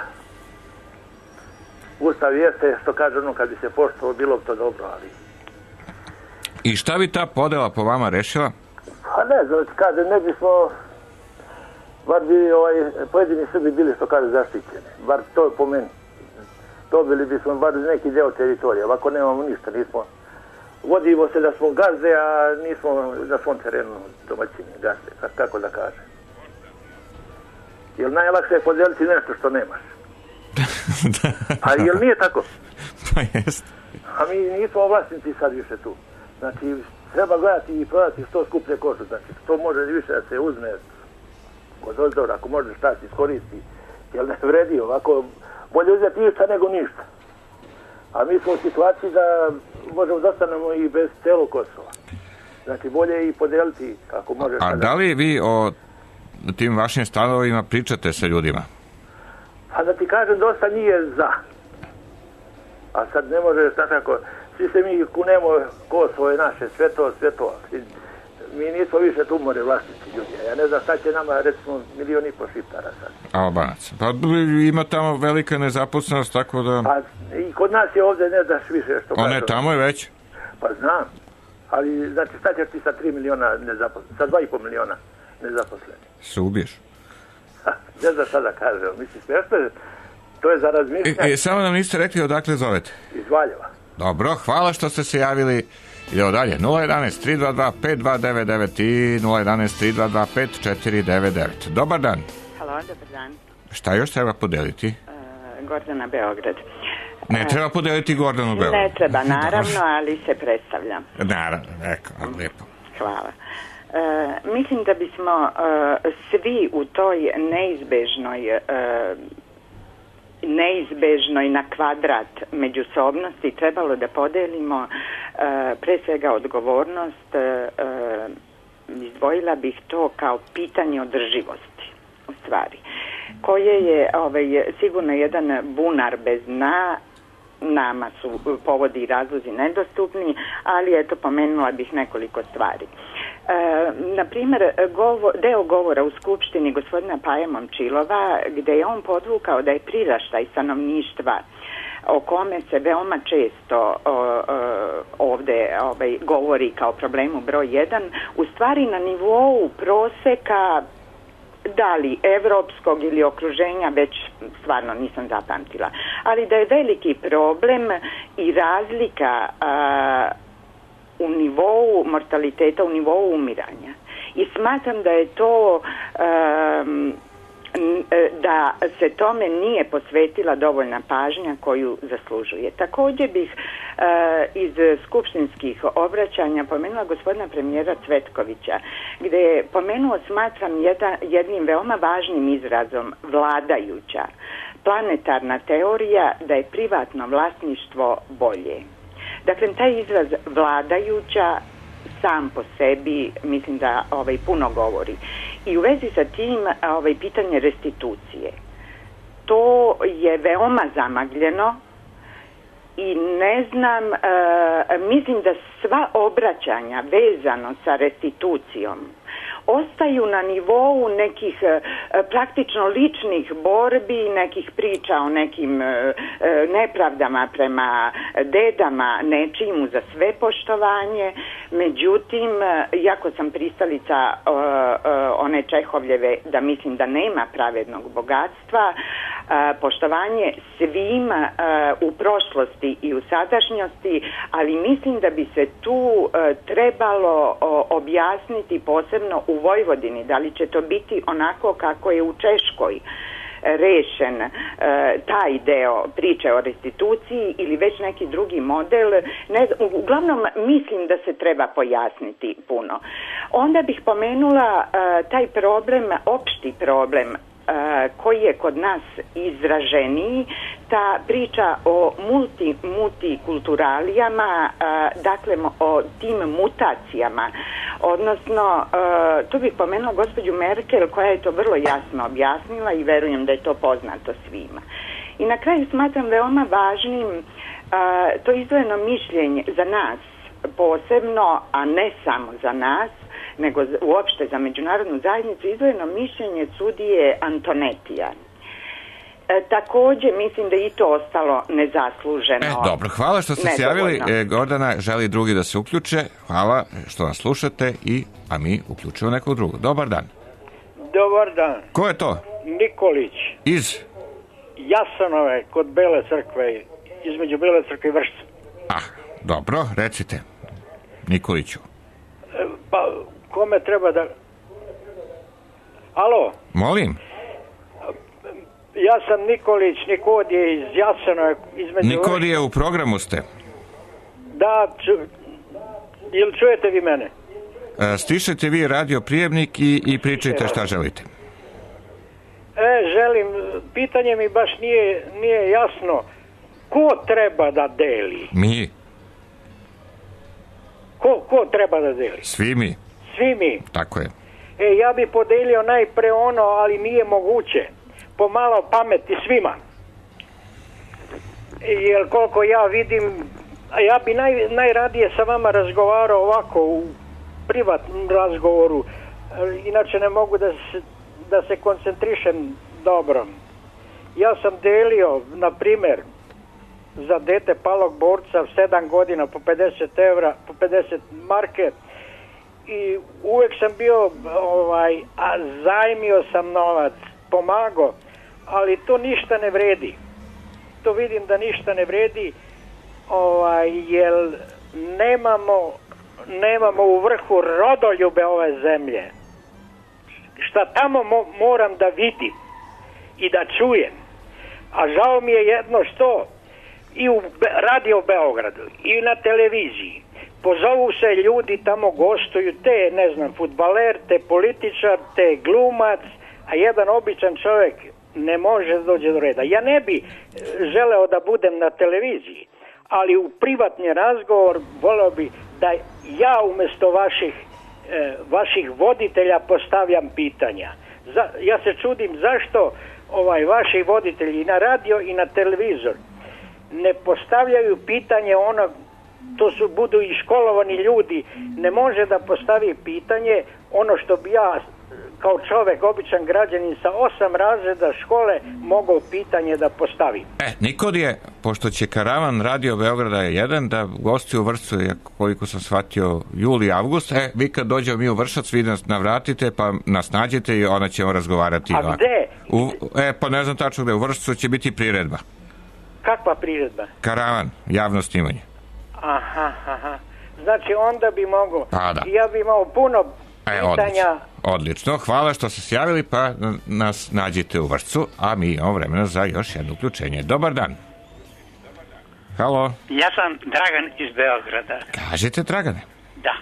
Ustav jeste, što kaže ono, kad bi se poštovalo, bilo bi to dobro, ali... I šta bi ta podela po vama rešila? Pa ne znam, kaže, ne bismo, bar bi ovaj, pojedini Srbi bili, što kaže, zaštićeni. Bar to je po meni. Dobili bismo bar neki deo teritorija, ovako nemamo ništa, nismo, vodimo se da smo gazde, a nismo na svom terenu domaćini gazde, kako da kaže. Jer najlakše je podeliti nešto što nemaš. A jel nije tako? Pa jest. A mi nismo vlasnici sad više tu. Znači, treba gledati i prodati što skuplje kožu, znači, što može više da se uzme od ozdora, ako može šta se iskoristi, jer ne vredi ovako, bolje uzeti ništa nego ništa. A mi smo u situaciji da možemo da ostanemo i bez celog Kosova. Znači, bolje i podeliti ako može. A da li vi o tim vašim stanovima pričate sa ljudima? Pa da ti kažem, dosta nije za. A sad ne može, šta tako, svi se mi kunemo, Kosovo je naše, sve to, sve to. Mi nismo više tumore vlasnici ljudi. Ja ne znam šta će nama, recimo, milijon i po Šiptara sad. Albanac. Pa ima tamo velika nezaposlenost, tako da... Pa i kod nas je ovdje, ne znaš više što... O ne, tamo je već. Pa znam. Ali, znači, šta ćeš ti sa tri miliona nezaposlenih, sa dva i po miliona nezaposlenih? Se ubiješ. Ne znam šta da kažem, mislim, smiješno, to je za razmišljanje. E, e, samo nam niste rekli odakle zovete. Iz Valjeva. Dobro, hvala što ste se javili. Idemo dalje, nula jedanaest tri dva dva pet dva devet devet i nula jedanaest tri dva dva pet četiri devet devet. Dobar dan. Halo, dobar dan. Šta još treba podeliti? Uh, Gordana Beograd. Ne treba podeliti Gordanu Beograd. Ne treba, naravno, ali se predstavljam. Naravno, rekao, lijepo. Hvala. Uh, mislim da bismo uh, svi u toj neizbežnoj uh, neizbežnoj na kvadrat međusobnosti trebalo da podelimo uh, pre svega odgovornost, uh, izdvojila bih to kao pitanje održivosti u stvari, koje je ovaj, sigurno jedan bunar bez dna. Nama su povodi i razlozi nedostupni, ali eto pomenula bih nekoliko stvari. E, na primjer, govo, deo govora u Skupštini gospodina Paje Momčilova, gde je on podvukao da je priraštaj stanovništva o kome se veoma često o, o, ovde ovaj, govori kao problemu broj jedan, u stvari na nivou proseka da li evropskog ili okruženja, već stvarno nisam zapamtila, ali da je veliki problem i razlika a, u nivou mortaliteta, u nivou umiranja. I smatram da je to a, da se tome nije posvetila dovoljna pažnja koju zaslužuje. Također bih e, iz skupštinskih obraćanja pomenula gospodina premijera Cvetkovića, gdje je pomenuo, smatram, jedan, jednim veoma važnim izrazom vladajuća planetarna teorija da je privatno vlasništvo bolje. Dakle, taj izraz vladajuća sam po sebi mislim da ovaj, puno govori. I u vezi sa tim ovaj, pitanje restitucije. To je veoma zamagljeno i ne znam, e, mislim da sva obraćanja vezano sa restitucijom ostaju na nivou nekih e, praktično ličnih borbi, nekih priča o nekim e, nepravdama prema dedama, nečijim za sve poštovanje. Međutim, iako sam pristalica e, e, one Čehovljeve da mislim da nema pravednog bogatstva, e, poštovanje svima e, u prošlosti i u sadašnjosti, ali mislim da bi se tu e, trebalo o, objasniti posebno u Vojvodini, da li će to biti onako kako je u Češkoj rešen e, taj deo priče o restituciji ili već neki drugi model. Ne, uglavnom mislim da se treba pojasniti puno. Onda bih pomenula e, taj problem, opšti problem Uh, koji je kod nas izraženiji, ta priča o multi, multikulturalijama, uh, dakle o tim mutacijama, odnosno uh, tu bih pomenula gospođu Merkel koja je to vrlo jasno objasnila i verujem da je to poznato svima. I na kraju smatram veoma važnim uh, to izdvojeno mišljenje za nas posebno, a ne samo za nas, nego uopšte za međunarodnu zajednicu, izdvojeno mišljenje sudije Antonetija. E, također mislim da je i to ostalo nezasluženo. E, dobro, hvala što ste se javili. E, Gordana želi drugi da se uključe. Hvala što nas slušate, i, a mi uključujemo nekog drugog. Dobar dan. Dobar dan. Ko je to? Nikolić. Iz? Jasanove, kod Bele crkve, između Bele crkve i Vršca. Ah, dobro, recite. Nikoliću. E, pa, kome treba da... Alo? Molim? Ja sam Nikolić, Nikodije iz Jasanove, između... Nikodije, u programu ste? Da, ču... ili čujete vi mene? E, stišete vi radio prijemnik i, i pričajte šta želite. E, želim, pitanje mi baš nije, nije jasno. Ko treba da deli? Mi. Ko, ko treba da deli? Svi mi. Svi mi? Tako je. E, ja bi podelio najpre ono, ali nije moguće. Pomalo pameti svima. Jer koliko ja vidim, ja bi naj, najradije sa vama razgovarao ovako u privatnom razgovoru. Inače ne mogu da se, da se koncentrišem dobro. Ja sam delio, na primjer, za dete palog borca sedam godina po pedeset evra, po pedeset marke, i uvek sam bio ovaj, a zajmio sam novac, pomagao, ali to ništa ne vredi. To vidim da ništa ne vredi, ovaj, jer nemamo, nemamo u vrhu rodoljube ove zemlje. Šta tamo mo, moram da vidim i da čujem. A žao mi je jedno što i u Radio Beogradu i na televiziji pozovu se ljudi, tamo gostuju, te, ne znam, fudbaler, te političar, te glumac, a jedan običan čovjek ne može da dođe do reda. Ja ne bi želeo da budem na televiziji, ali u privatni razgovor voleo bi da ja umjesto vaših, e, vaših voditelja postavljam pitanja. Za, ja se čudim zašto ovaj vaši voditelji na radio i na televizor ne postavljaju pitanje ono, to su budu i školovani ljudi, ne može da postavi pitanje ono što bi ja kao čovjek, običan građanin sa osam razreda škole mogao pitanje da postavi. E, Nikodije, pošto će karavan Radio Beograda je jedan da gosti u Vršcu, koliko sam shvatio, juli, avgust, e, vi kad dođemo mi u Vršac, vi nas navratite, pa nas nađete i onda ćemo razgovarati. A ovako. Gde? U, e, pa ne znam tačno gde, u Vršcu će biti priredba. Kakva priredba? Karavan, javno snimanje. Aha, aha. Znači onda bi mogao, pa, da. Ja bi imao puno e, pitanja. Odlično, odlično, hvala što ste se javili, pa nas nađite u Vršcu, a mi imamo vremena za još jedno uključenje. Dobar dan. Halo. Ja sam Dragan iz Beograda. Kažite, Dragane. Da.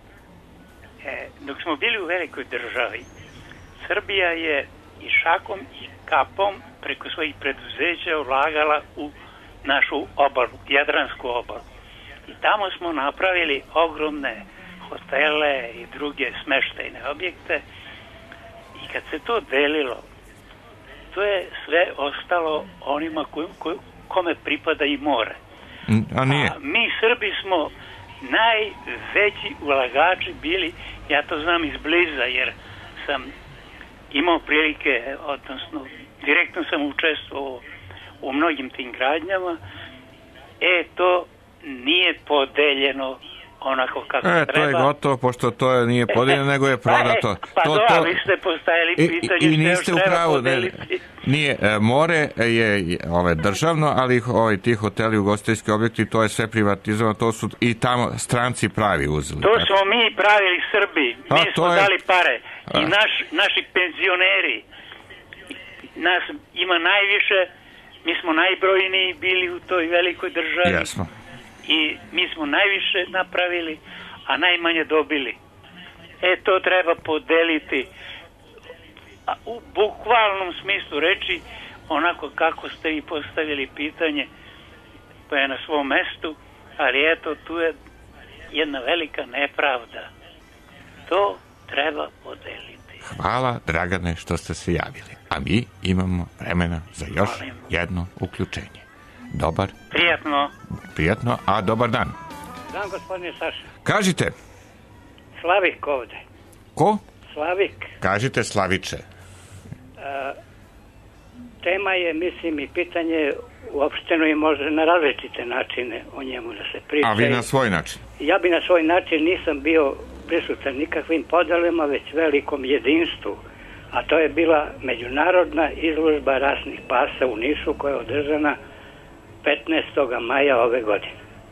E, dok smo bili u velikoj državi, Srbija je i šakom i kapom preko svojih preduzeća ulagala u našu obalu, Jadransku obalu. I tamo smo napravili ogromne hotele i druge smeštajne objekte, i kad se to delilo, to je sve ostalo onima ko, ko, kome pripada i more. A nije. A mi Srbi smo najveći ulagači bili, ja to znam izbliza jer sam imao prilike, odnosno direktno sam učestvovao u mnogim tim gradnjama, e to nije podeljeno onako kako e, treba. To je gotovo, pošto to nije podijeljeno, nego je prodato. Pa to, to, to, vi ste postavili pitanje i, i niste u pravu, ne, nije, e, more je ove, državno, ali ovaj, ti hoteli, ugostiteljski objekti, to je sve privatizovano, to su i tamo stranci pravi uzeli. To smo mi pravili Srbi, mi A, smo je... dali pare A. i naš, naši penzioneri, nas ima najviše, mi smo najbrojniji bili u toj velikoj državi. Jasno. I mi smo najviše napravili, a najmanje dobili. E, to treba podeliti a, u bukvalnom smislu reči, onako kako ste vi postavili pitanje, pa je na svom mestu, ali eto, tu je jedna velika nepravda. To treba podeliti. Hvala, Dragane, što ste se javili. A mi imamo vremena za još Molim. jedno uključenje. Dobar. Prijatno. Prijatno, a dobar dan. Dan, gospodine Saša. Kažite. Slavik ovde. Ko? Slavik. Kažite, Slaviče. A, tema je, mislim, i pitanje uopšteno i može na različite načine o njemu da se priča. A vi na svoj način? Ja bi na svoj način nisam bio prisutan nikakvim podelima, već velikom jedinstvu. A to je bila međunarodna izložba rasnih pasa u Nišu koja je održana petnaestog maja ove godine.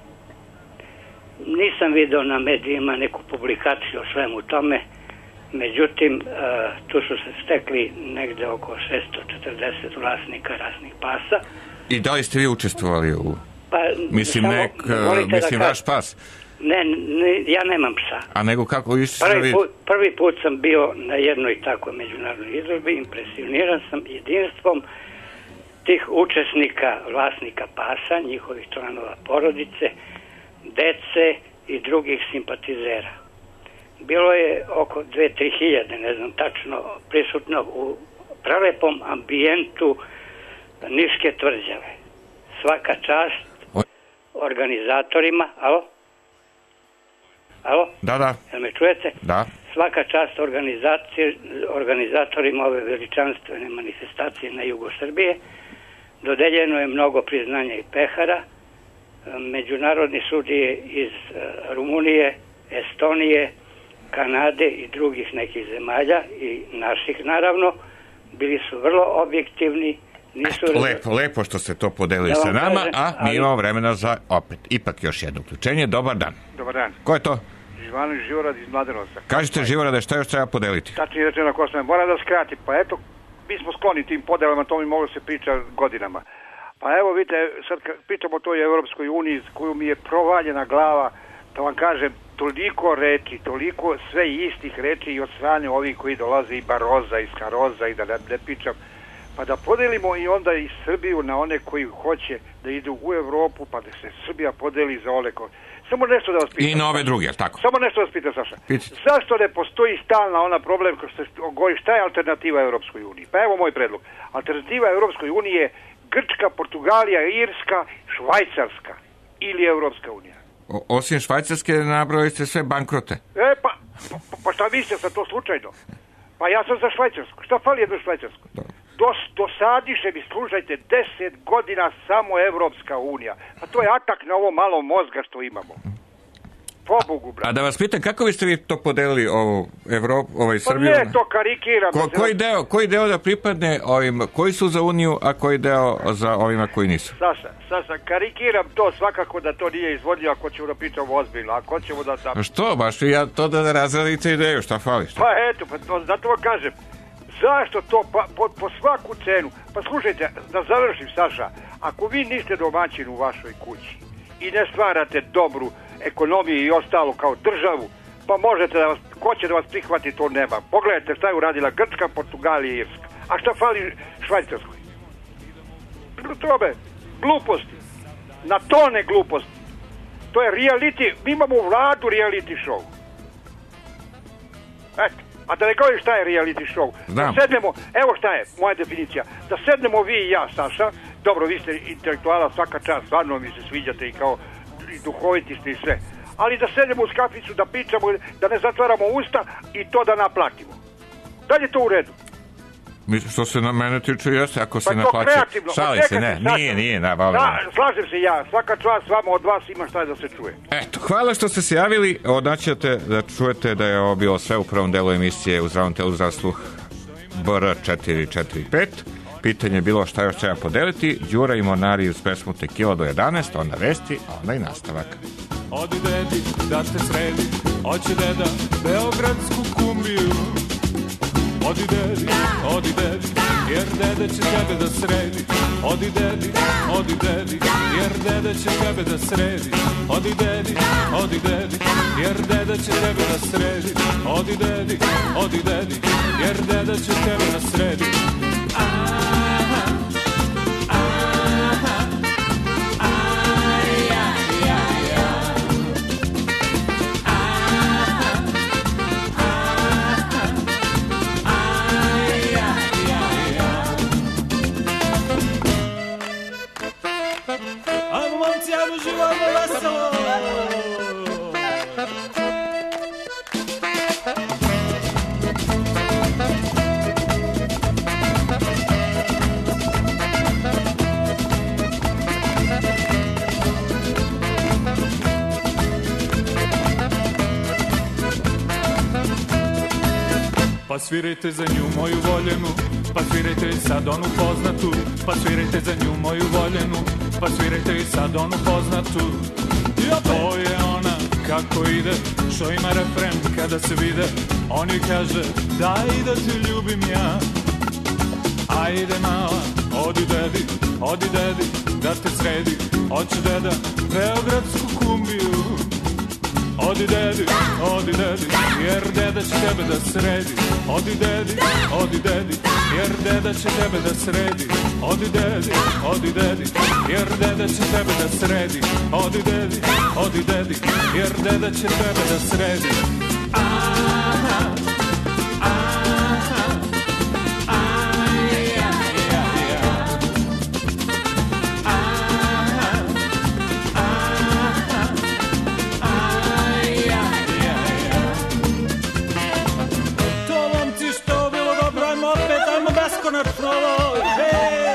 Nisam video na medijima neku publikaciju o svemu tome, međutim, tu su se stekli negde oko šesto četrdeset vlasnika rasnih pasa. I da li ste vi učestvovali u... Pa, mislim, samo, nek, mislim da vaš pas? Ne, ne, ja nemam psa. A nego kako vi ste... Prvi put, prvi put sam bio na jednoj takvoj međunarodnoj izložbi, impresioniran sam jedinstvom tih učesnika, vlasnika pasa, njihovih članova porodice, dece i drugih simpatizera. Bilo je oko dve do tri hiljade, ne znam tačno, prisutno u prelepom ambijentu Niške tvrđave. Svaka čast organizatorima, alo? Alo? Da, da. Jel me čujete? Da. Svaka čast organizatorima ove veličanstvene manifestacije na jugu Srbije. Dodeljeno je mnogo priznanja i pehara. Međunarodni sudije iz Rumunije, Estonije, Kanade i drugih nekih zemalja i naših naravno bili su vrlo objektivni. Nisu Eto, lepo, lepo što ste to podelili ja sa nama, kažem, a mi ali... imamo vremena za opet, ipak još jedno uključenje. Dobar dan. Dobar dan. Ko je to? Živanović Živorad iz Mladenovca. Kažite, Živorade, šta još treba podeliti? Tačnije rečeno, ako sam moram da skratim. Pa eto, mi smo skloni tim podelama, to mi moglo se priča godinama. Pa evo, vidite, sad pričamo o toj Evropskoj uniji koju mi je provaljena glava, da vam kažem, toliko reči, toliko sve istih reči i od strane ovih koji dolaze i Baroza, i Skaroza i da ne, ne pričam. Pa da podelimo i onda i Srbiju na one koji hoće da idu u Evropu, pa da se Srbija podeli za one koji... Samo nešto da vas pitam. I na ove druge, jel tako? Samo nešto da vas pitam, Saša. Pitite. Zašto ne postoji stalna ona problem kao što ste govori, šta je alternativa Evropskoj uniji? Pa evo moj predlog. Alternativa Evropskoj uniji je Grčka, Portugalija, Irska, Švajcarska ili Evropska unija. O, osim Švajcarske nabrojili ste sve bankrote. E pa, pa, pa šta mislite sad to slučajno? Pa ja sam za Švajcarsku. Šta fali jednu Švajcarsku? Da. Dos, dosadiše mi, slušajte, deset godina samo Evropska unija. A to je atak na ovo malo mozga što imamo. Pobogu, brate. A da vas pitam, kako biste vi to podelili ovu Evropu, ovaj Srbiju? Pa ne, to karikiram. Ko, koji, deo, koji deo da pripadne ovim koji su za Uniju, a koji deo za ovima koji nisu? Saša, Saša, karikiram to svakako da to nije izvodljivo ako ćemo da pričamo ozbiljno, ako ćemo da... da... Što, baš ja to da razradite ideju, šta fali? Šta? Pa eto, pa to, zato vam kažem, zašto to pa, po, po svaku cenu? Pa slušajte, da završim, Saša, ako vi niste domaćin u vašoj kući i ne stvarate dobru ekonomiju i ostalo kao državu, pa možete da vas, ko će da vas prihvati, to nema. Pogledajte šta je uradila Grčka, Portugalija i Irska. A šta fali Švajcarskoj? Tome, gluposti. Na tone gluposti. To je reality, mi imamo u vladu reality show. Eto, a da ne govorim šta je reality show. Znam. Da sednemo, evo šta je moja definicija. Da sednemo vi i ja, Saša, dobro, vi ste intelektuala, svaka čast, stvarno mi se sviđate i kao i duhoviti ste i sve. ali da sedemo uz kaficu, da pričamo, da ne zatvaramo usta i to da naplatimo. Da li je to u redu? Što se na mene tiče, jeste, ako se Pa to naplaće. kreativno. Šali se, ne, Odnekad se nije, sačem. nije, ne, hvala. Da, slažem se ja, svaka čast vama od vas ima šta da se čuje. Eto, hvala što ste se javili. Odnaćete da čujete da je ovo bilo sve u prvom delu emisije u Zdravom telu za sluh B R četiri četiri pet. Pitanje je bilo šta još treba podeliti. Đura i Mornari uz pesmu Tekila do jedanaest, onda vesti, a onda i nastavak. Odi dedi da te sredi, hoće deda beogradsku kumbiju. Odi dedi, odi dedi, jer dede će tebe da sredi. Odi dedi, odi dedi, jer dede će tebe da sredi. Odi dedi, odi dedi, jer dede će tebe da sredi. Odi dedi, odi dedi, jer dede će tebe da sredi. Aha, aha, aj, aj, aj, aj. Ajmo momci, ajmo živamo veselo. Pa svirajte za nju moju voljenu, pa svirajte i sad onu poznatu, pa svirajte za nju moju voljenu, pa svirajte i sad onu poznatu. To je ona kako ide, što ima refren kada se vide, on joj kaže daj da te ljubim ja. Ajde mala, odi dedi, odi dedi, da te sredi, hoće deda beogradsku kumbiju. Odi dedi, odi dedi, jer deda će tebe da sredi. Odi dedi, odi dedi, jer deda će tebe da sredi. Odi dedi, odi dedi, jer deda će tebe da sredi. Odi dedi, odi dedi, jer deda će tebe da sredi. Aha, aha, aj, aj, aj, aj. Aha, aha, aj, aj, aj, aj. To momci što bilo dobro, ajmo opet, ajmo beskonačno ovo, hej!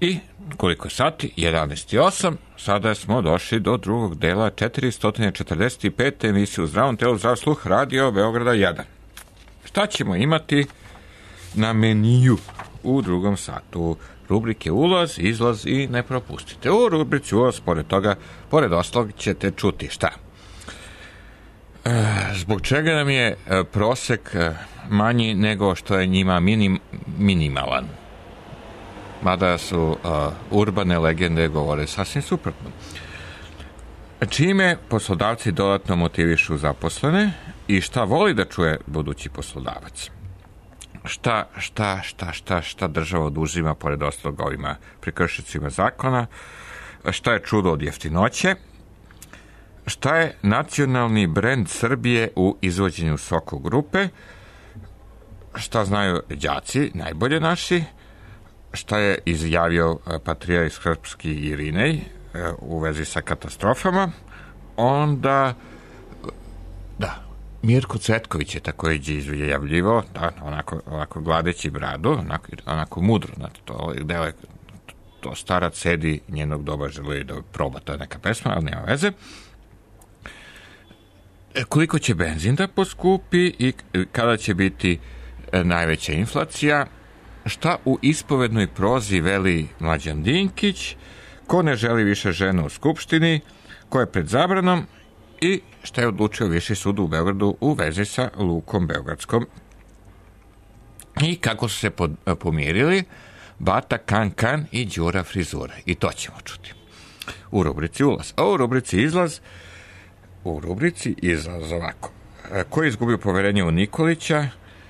I koliko je sati? jedanaest i osam. Sada smo došli do drugog dela četiristo četrdeset pete emisije u zdravom telu, zdrav sluh, Radio Beograda jedan. Šta ćemo imati na meniju u drugom satu? Rubrike ulaz, izlaz i ne propustite. U rubrici ulaz, pored toga, pored ostalog ćete čuti šta? E, zbog čega nam je prosek manji nego što je njima minim, minimalan? Mada su uh, urbane legende govore sasvim suprotno. Čime poslodavci dodatno motivišu zaposlene i šta voli da čuje budući poslodavac? Šta, šta, šta, šta, šta država oduzima pored ostalog ovima prekršicima zakona? Šta je čudo od jeftinoće? Šta je nacionalni brend Srbije u izvođenju Soko grupe? Šta znaju đaci, najbolje naši? Šta je izjavio patrijarh srpski Irinej u vezi sa katastrofama? Onda, da, Mirko Cvetković je takođe izjavljivo, da, onako, onako gladeći bradu, onako, onako mudro, znate, to, gde je, to starac sedi, njenog doba želi da proba, to je neka pesma, ali nema veze. Koliko će benzin da poskupi i kada će biti najveća inflacija? Šta u ispovednoj prozi veli Mlađan Dinkić, ko ne želi više žena u Skupštini, ko je pred zabranom i šta je odlučio Viši sud u Beogradu u vezi sa Lukom Beogradskom i kako su se pomirili Bata Kankan i Đura Frizura. I to ćemo čuti u rubrici ulaz. A u rubrici izlaz, u rubrici izlaz ovako. Ko je izgubio poverenje u Nikolića,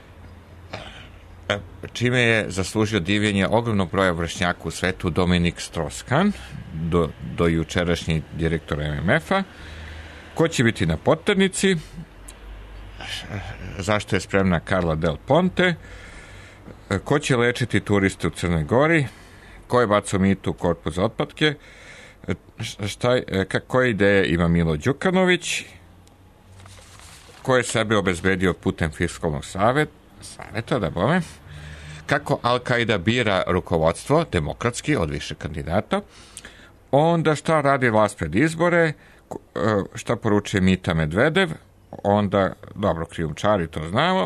čime je zaslužio divljenje ogromnog broja vršnjaka u svetu Dominik Strauss-Kahn, do, do jučerašnji direktor M M F-a, ko će biti na poternici, zašto je spremna Carla Del Ponte, ko će lečiti turiste u Crnoj Gori, ko je bacao mitu u korpu za otpadke, šta, koje ideje ima Milo Đukanović, ko je sebe obezbedio putem fiskalnog saveta, saveta, da bome, kako Al-Qaida bira rukovodstvo, demokratski, od više kandidata, onda šta radi vlast pred izbore, šta poručuje Mita Medvedev, onda, dobro, krijumčari, to znamo,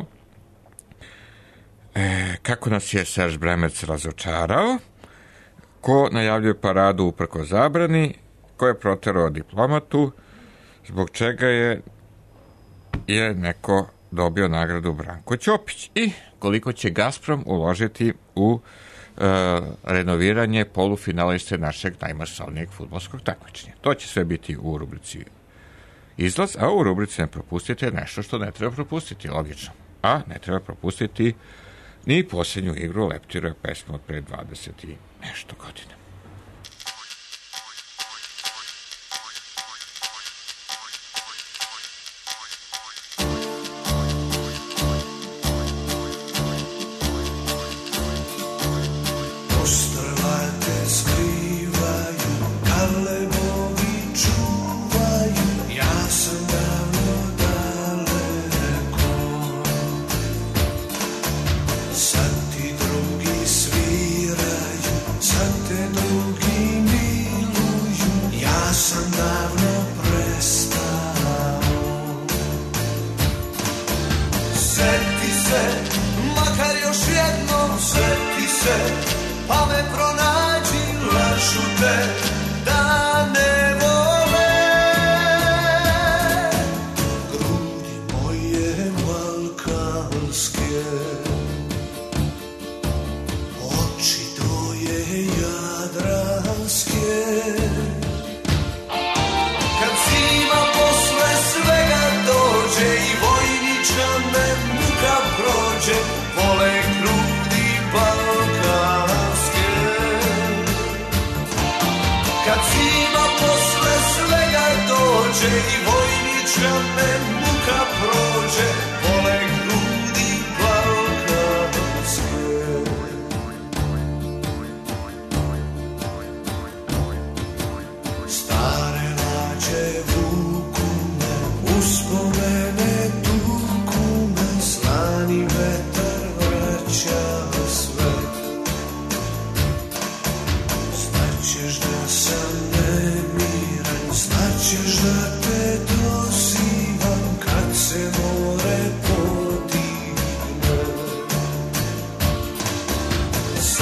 e, kako nas je Serž Bremec razočarao, ko najavljuje paradu uprko zabrani, ko je proterao diplomatu, zbog čega je, je neko dobio nagradu Branko Ćopić i koliko će Gazprom uložiti u e, renoviranje polufinaliste našeg najmasovnijeg fudbalskog takmičenja. To će sve biti u rubrici izlaz, a u rubrici ne propustite nešto što ne treba propustiti, logično. A ne treba propustiti ni posljednju igru Leptirove pesmu od pre dvadeset i nešto godina.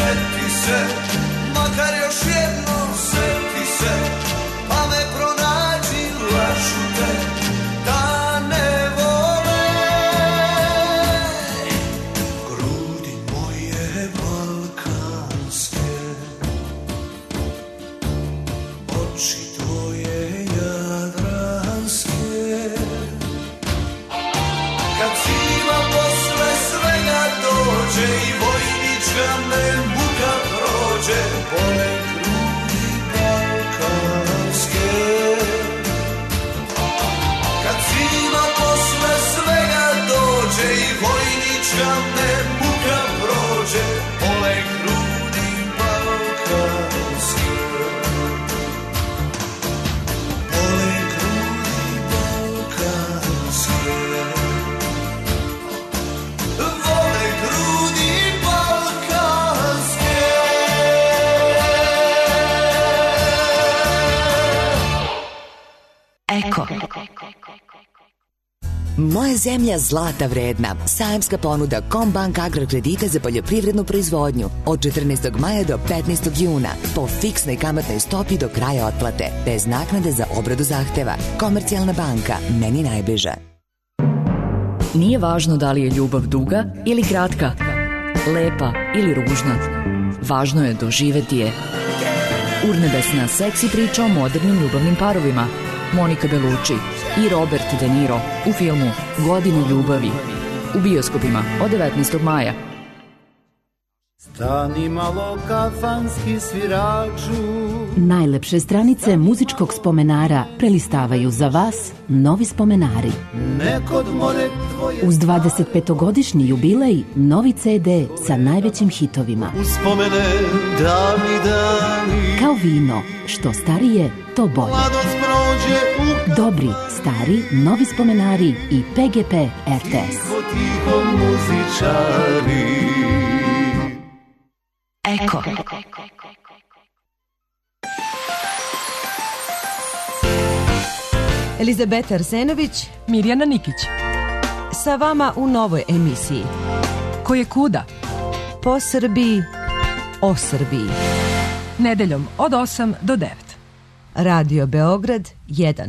seti se, makar još jednom seti se, pa me pronađi, lažu te, da ne vole. Grudi moje balkanske, oči tvoje jadranske, kad zima posle svega dođe i vojnička me muka prođe, bole grudi balkanske. Kad zima posle svega dođe i vojnička me muka prođe, bole grudi balkanske. Bole grudi balkanske. Vole grudi balkanske. Eko. Moja zemlja zlata vredna. Sajamska ponuda Combank agrokredita za poljoprivrednu proizvodnju od četrnaestog maja do petnaestog juna po fiksnoj kamatnoj stopi do kraja otplate, bez naknade za obradu zahteva. Komercijalna banka, meni najbliža. Nije važno da li je ljubav duga ili kratka, lepa ili ružna. Važno je doživeti je. Urnebesna seksi priča o modernim ljubavnim parovima. Monika Bellucci i Robert De Niro u filmu Godinu ljubavi. U bioskopima od devetnaestog maja. Stani malo kafanski sviraču. Najlepše stranice muzičkog spomenara prelistavaju za vas novi spomenari. Nekod more tvoje. Uz dvadesetpetogodišnji jubilej novi ce de sa najvećim hitovima. Uspomene davni dani. Kao vino, što starije, to bolje. Mladost prođe u... Dobri, stari, novi spomenari i pe ge pe er te es. Tiho, tiho muzičari. Eko. Elizabeta Arsenović, Mirjana Nikić. Sa vama u novoj emisiji. Ko je kuda? Po Srbiji, o Srbiji. Nedeljom od osam do devet. Radio Beograd jedan.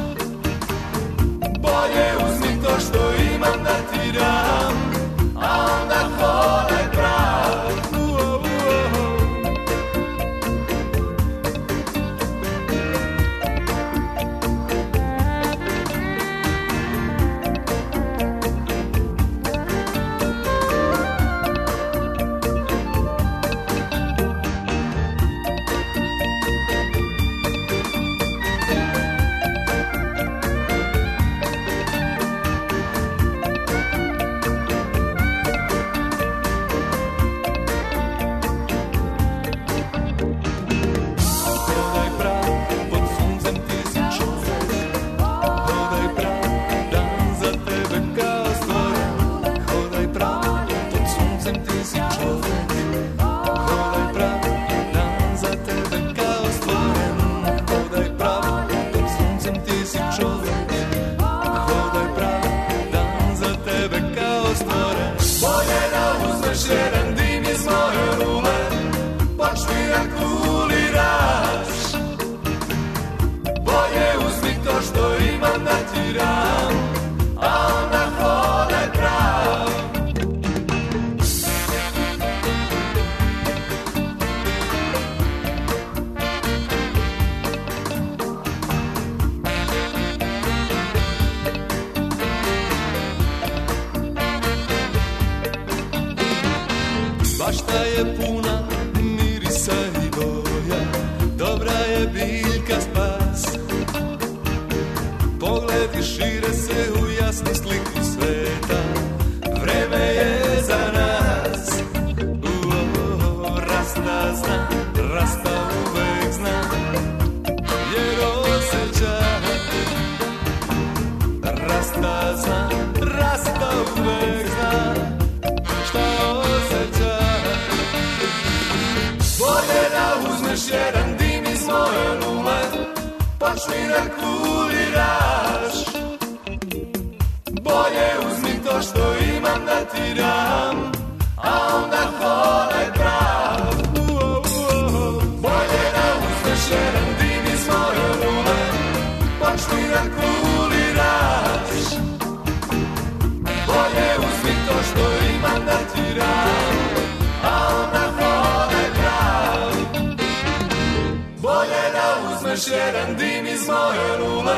Bolje uzmi to što imam da ti dam, a jedan dim iz moje rule, počni da kuliraš. Bolje uzmi to što imam da ti dam, a onda hodaj prav. Bašta je puna mirisa i boja, dobra je biljka spas. Pogledi šire se u jasnu sliku sveta, vreme je za nas. Uo, rasta zna, rasta uvek zna, jer osjeća. Rasta zna, rasta uvek zna, šta osjeća. Bolje da uzmeš jedan dim iz moje rule, počni da kuliraš. Bolje uzmi to što imam da ti dam, a onda hodaj prav. Bolje da uzmeš jedan dim iz moje rule, počni da kuliraš. Bolje uzmi to što imam da ti dam, a onda hodaj prav. Bolje da uzmeš jedan dim iz moje rule.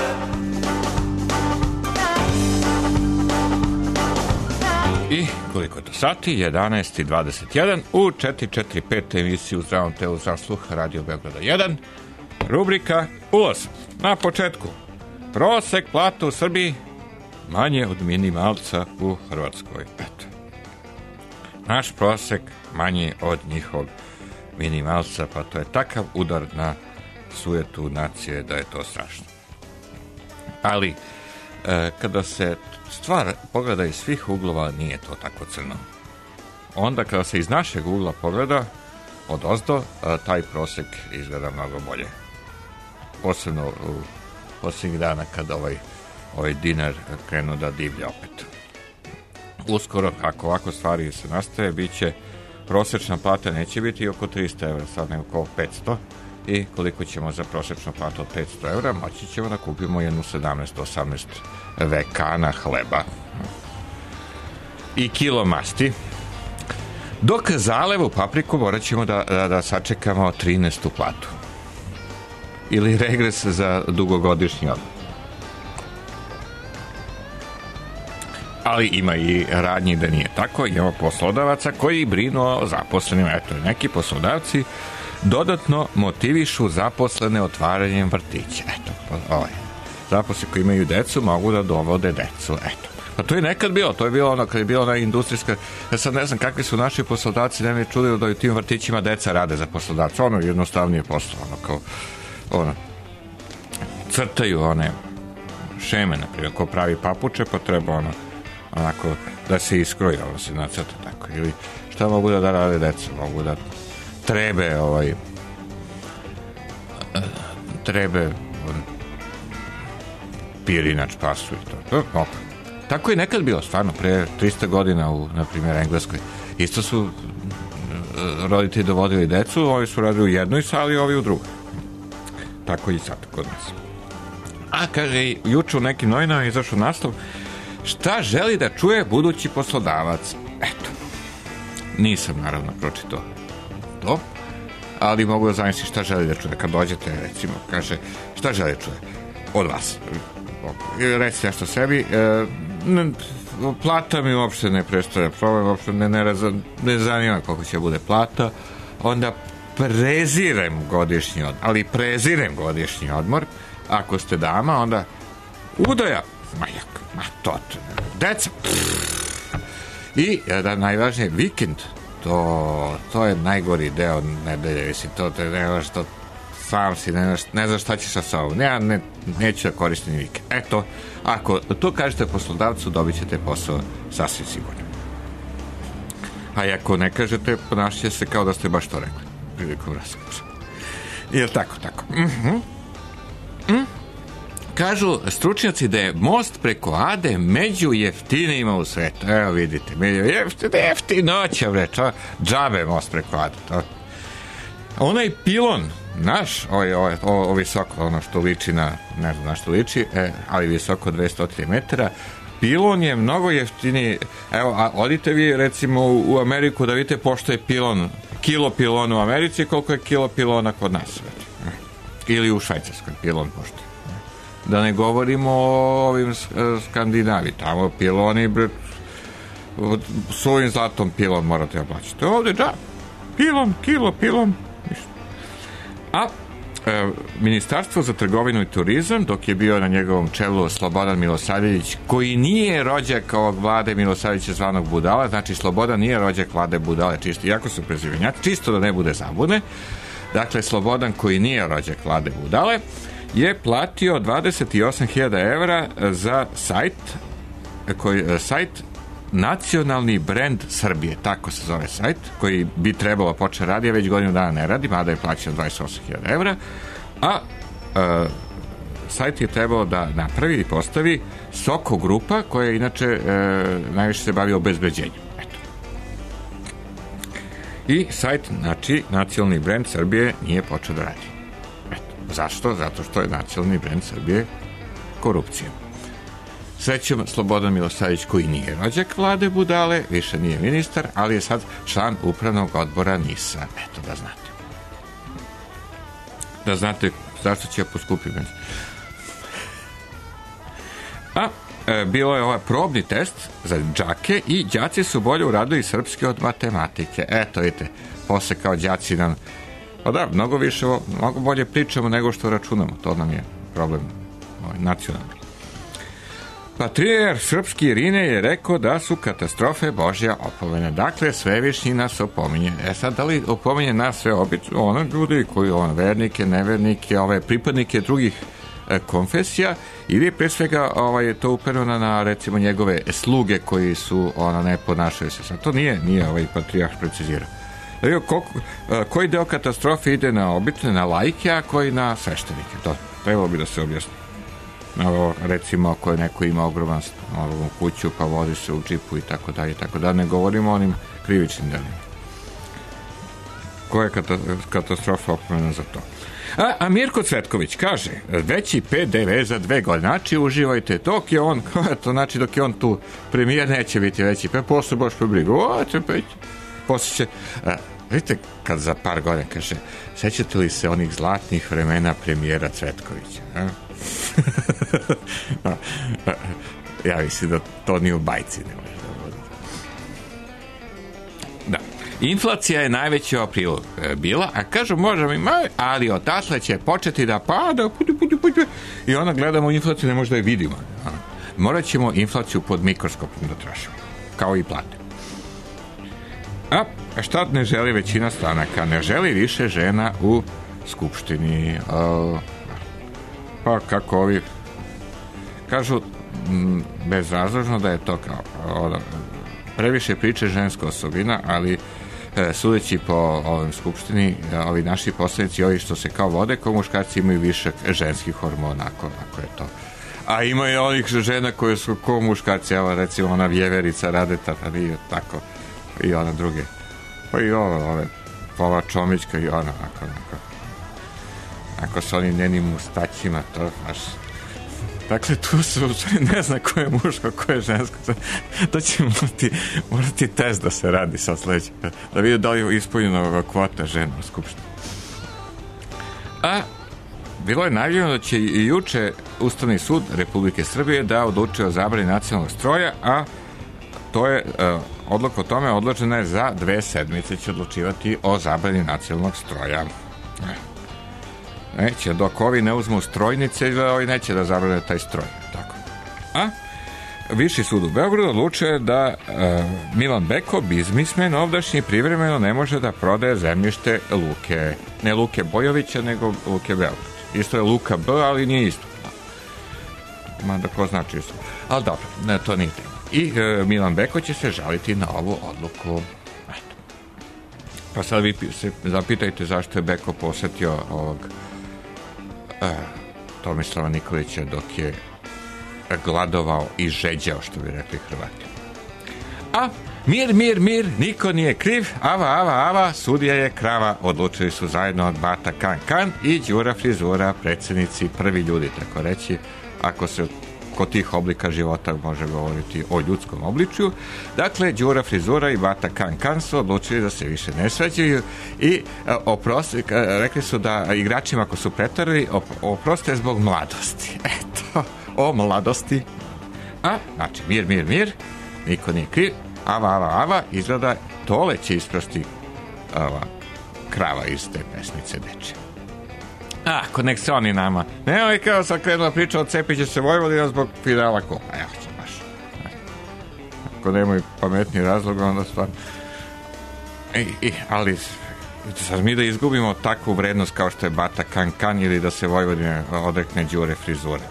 I koliko je to sati? jedanaest i dvadeset jedan u četiri četiri pet emisiju u zdravom telu za sluh Radio Beograda jedan. Rubrika Ulaz. Na početku. Prosek plata u Srbiji manje od minimalca u Hrvatskoj. Eto. Naš prosek manji od njihovog minimalca, pa to je takav udar na sujetu nacije da je to strašno. Ali, e, kada se stvar pogleda iz svih uglova, nije to tako crno. Onda kada se iz našeg ugla pogleda, od ozdo, e, taj prosek izgleda mnogo bolje. Posebno u posljednjih dana kada ovaj, ovaj dinar krenu da divlja opet. Uskoro, ako ovako stvari se nastaje, bit će prosječna plata neće biti oko tristo evra, sad nego oko petsto, i koliko ćemo za prosječnu platu od petsto evra, moći ćemo da kupimo jednu sedamnaest osamnaest vekana hleba i kilo masti. Dok zalevu papriku morat ćemo da, da, da sačekamo trinaestu platu. Ili regres za dugogodišnji odmor. Ali ima i radnji da nije tako. Imamo poslodavaca koji brinu o zaposlenima. Eto, neki poslodavci dodatno motivišu zaposlene otvaranjem vrtića. Eto, ovaj. Zaposleni koji imaju decu mogu da dovode decu. Eto. Pa to je nekad bilo. To je bilo ono kad je bila ona industrijska... Ja sad ne znam kakvi su naši poslodavci, ne mi je čudilo da u tim vrtićima deca rade za poslodavca. Ono jednostavnije posao. Ono kao... Ono, crtaju one šeme, naprimjer, ko pravi papuče, pa treba ono onako da se iskroji, ono se nacrta tako. Ili šta mogu da, da rade deca? Mogu da trebe ovaj trebe pirinač pasu i to. to mogu. Tako je nekad bilo, stvarno, pre trista godina u, na primjer, Engleskoj. Isto su roditelji dovodili decu, ovi su radili u jednoj sali, ovi u drugoj. Tako i sad kod nas. A kaže, juče u nekim novinama izašao naslov šta želi da čuje budući poslodavac. Eto. Nisam naravno pročitao to, ali mogu da zamislim šta želi da čuje. Kad dođete, recimo, kaže, šta želi da čuje od vas? Reci nešto sebi. E, ne, plata mi uopšte ne predstavlja problem, uopšte ne, ne, raza, ne zanima koliko će bude plata. Onda prezirem godišnji odmor, ali prezirem godišnji odmor. Ako ste dama, onda udaja, majak, ma to, deca, pff. I jedan najvažniji vikend, to, to je najgori deo nedelje, mislim, to te ne znaš, to sam si, ne znaš, ne znaš šta ćeš sa sobom, ja ne, neću da koristim vikend. Eto, ako to kažete poslodavcu, dobit ćete posao sasvim sigurno. A ako ne kažete, ponašće se kao da ste baš to rekli prilikom razgovora. Jel tako, tako? Mhm. Mm. kažu stručnjaci da je most preko Ade među jeftinijima u svetu. Evo vidite, među jeftine, jeftinoća, bre, to džabe most preko Ade. To. Onaj pilon, naš, ovaj, ovaj, ovo visoko, ono što liči na, ne znam na što liči, e, ali visoko dvesta metara, pilon je mnogo jeftiniji. Evo, a odite vi recimo u, u Ameriku da vidite pošto je pilon, kilo pilona u Americi, koliko je kilo pilona kod nas. Ili u Švajcarskoj pilon pošto. Da ne govorimo o ovim Skandinavi, tamo piloni, bre, s ovim zlatom pilon morate oblačiti. Ovde, da, pilon, kilo, pilon, ništa. A e, Ministarstvo za trgovinu i turizam, dok je bio na njegovom čelu Slobodan Milosavljević, koji nije rođak ovog Vlade Milosavljevića zvanog Budala, znači Slobodan nije rođak Vlade Budale, čisto, iako su prezivenjaci, čisto da ne bude zabune. Dakle, Slobodan, koji nije rođak Vlade Budale, je platio dvadeset osam hiljada evra za sajt, koji, sajt Nacionalni brend Srbije, tako se zove sajt, koji bi trebalo početi radi, a već godinu dana ne radi, mada je plaćao dvadeset osam hiljada evra, a e, sajt je trebalo da napravi i postavi Soko grupa, koja je inače e, najviše se bavi obezbeđenjem. Eto. I sajt, znači, Nacionalni brend Srbije nije počeo da radi. Eto. Zašto? Zato što je Nacionalni brend Srbije korupcija. Srećom, Slobodan Milosavljević, koji nije rođak Vlade Budale, više nije ministar, ali je sad član upravnog odbora NIS-a. Eto, da znate. Da znate zašto će poskupiti. A, e, bilo je ovaj probni test za đake i đaci su bolje uradili srpski od matematike. Eto, vidite, posle kao đaci nam, pa da, mnogo više, mnogo bolje pričamo nego što računamo. To nam je problem ovaj, nacionalni. Patrijar srpski Irine je rekao da su katastrofe Božja opomene. Dakle, Svevišnji nas opominje. E sad, da li opominje nas sve obično, ono ljudi koji, ono, vernike, nevernike, ove pripadnike drugih e, konfesija, ili pre svega ovaj, to upereno na, recimo, njegove sluge koji su, ono, ne ponašaju se. Sad, to nije, nije ovaj patrijarh precizirao. Da koliko, e, koji deo katastrofe ide na obične, na laike, a koji na sveštenike? To trebalo bi da se objasni. Ovo, recimo ako je neko ima ogroman ovom kuću pa vozi se u džipu i tako dalje i tako dalje, ne govorimo o onim krivičnim delima. Koja je katastrofa opomena za to? A, a Mirko Cvetković kaže, veći P D V za dve godine, znači uživajte, dok je on, to znači dok je on tu premijer neće biti veći, pa posle baš po brigu, o, će biti, posle će, a, vidite, kad za par godina kaže, sećate li se onih zlatnih vremena premijera Cvetkovića, a? Ja mislim da to nije u bajci ne može da bude. Da. Inflacija je najveća u aprilu bila, a kažu možemo ima, ali odatle će početi da pada i onda gledamo inflaciju, ne možda je vidimo. Morat ćemo inflaciju pod mikroskopom da tražimo, kao i plate. A šta ne želi većina stranaka? Ne želi više žena u skupštini. Uh, pa kako ovi kažu m, bezrazložno da je to kao o, previše priče ženska osobina, ali e, sudeći po ovim skupštini, e, ovi naši poslanici, ovi što se kao vode kao muškarci imaju višak ženskih hormona, ako, ako je to. A ima i onih žena koje su kao muškarci, evo recimo ona Vjeverica Radeta, pa nije tako, i ona druge. Pa i ova, ove, ova Čomićka i ona, ako, ako, ako s onim njenim mustaćima, to baš... Dakle, tu su, ne zna ko je muško, ko je žensko. To će morati, morati test da se radi sa sledećeg. Da vidi da li je ispunjena kvota žena u skupštini. A bilo je najavljeno da će i juče Ustavni sud Republike Srbije da odlučuje o zabrani nacionalnog stroja, a to je uh, odluka o tome odložena je za dve sedmice će odlučivati o zabrani nacionalnog stroja. Neće, dok ovi ne uzmu strojnice, ovi neće da zabrane taj stroj. Tako. A Viši sud u Beogradu odlučuje da uh, Milan Beko, biznismen ovdašnji, privremeno ne može da prodaje zemljište Luke. Ne Luke Bojovića, nego Luke Beograd. Isto je Luka B, ali nije isto. Mada ko znači isto. Ali dobro, ne, to nije tema. I uh, Milan Beko će se žaliti na ovu odluku. Eto. Pa sad vi se zapitajte zašto je Beko posetio ovog uh, Tomislava Nikolića dok je gladovao i žeđao, što bi rekli Hrvati. A mir, mir, mir, niko nije kriv, ava, ava, ava, sudija je krava, odlučili su zajedno od Bata Kan Kan i Đura Frizura, predsjednici, prvi ljudi, tako reći, ako se kod tih oblika života može govoriti o ljudskom obličju. Dakle, Đura Frizura i Bata Kan Kan su odlučili da se više ne svađaju i oprosti, rekli su da igračima ako su pretarili, oproste zbog mladosti. Eto, o mladosti. A, znači, mir, mir, mir, niko nije kriv, ava, ava, ava, izgleda Tole će isprosti ova krava iz te pesmice deče. A, kod nek se oni nama. Ne, ovaj kao sam krenula priča o Cepiću se Vojvodina zbog finala kupa. Evo će baš. Ako nemaju pametni razlog, onda stvarno. I, i, ali sad mi da izgubimo takvu vrednost kao što je Bata Kan Kan ili da se Vojvodina odrekne Đure Frizure.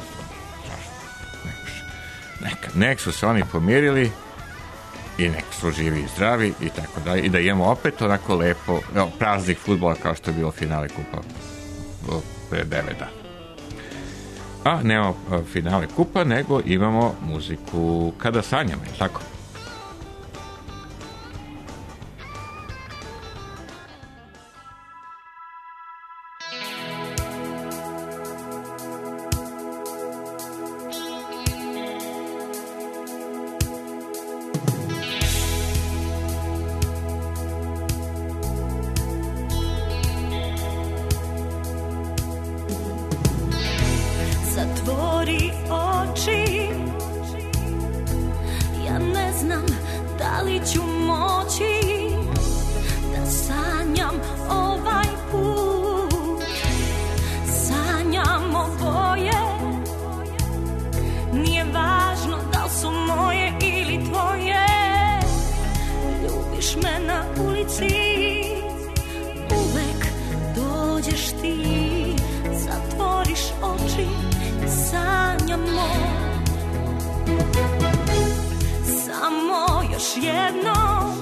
Neka, nek su se oni pomirili i nek su živi i zdravi i tako dalje. I da imamo opet onako lepo evo, praznik fudbala kao što je bilo finale kupa pre devet dana. A nemamo finale kupa, nego imamo muziku Kada sanjamo, je tako? Zatvori oči, ja ne znam da li ću moći da sanjam ovaj put. Sanjam oboje, nije važno da li su moje ili tvoje. Ljubiš me na ulici, uvek dođeš ti. Zatvoriš oči, sanjamo. Samo još jednom,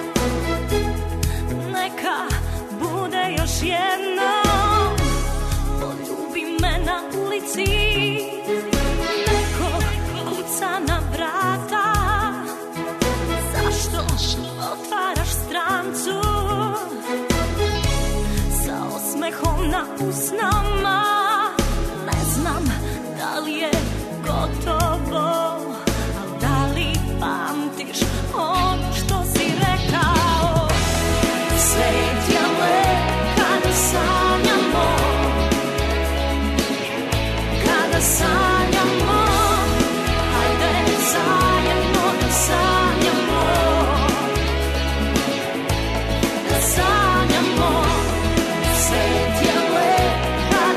neka bude još jednom. Poljubi me na ulici, neko kuca na vrata. Zašto otvaraš strancu sa osmehom na usnama? Ne znam da li je gotovo, al da li pamtiš ono što si rekao? Svet je lep kada sanjamo, kada sanjamo. Hajde zajedno da sanjamo, da sanjamo. Svet je lep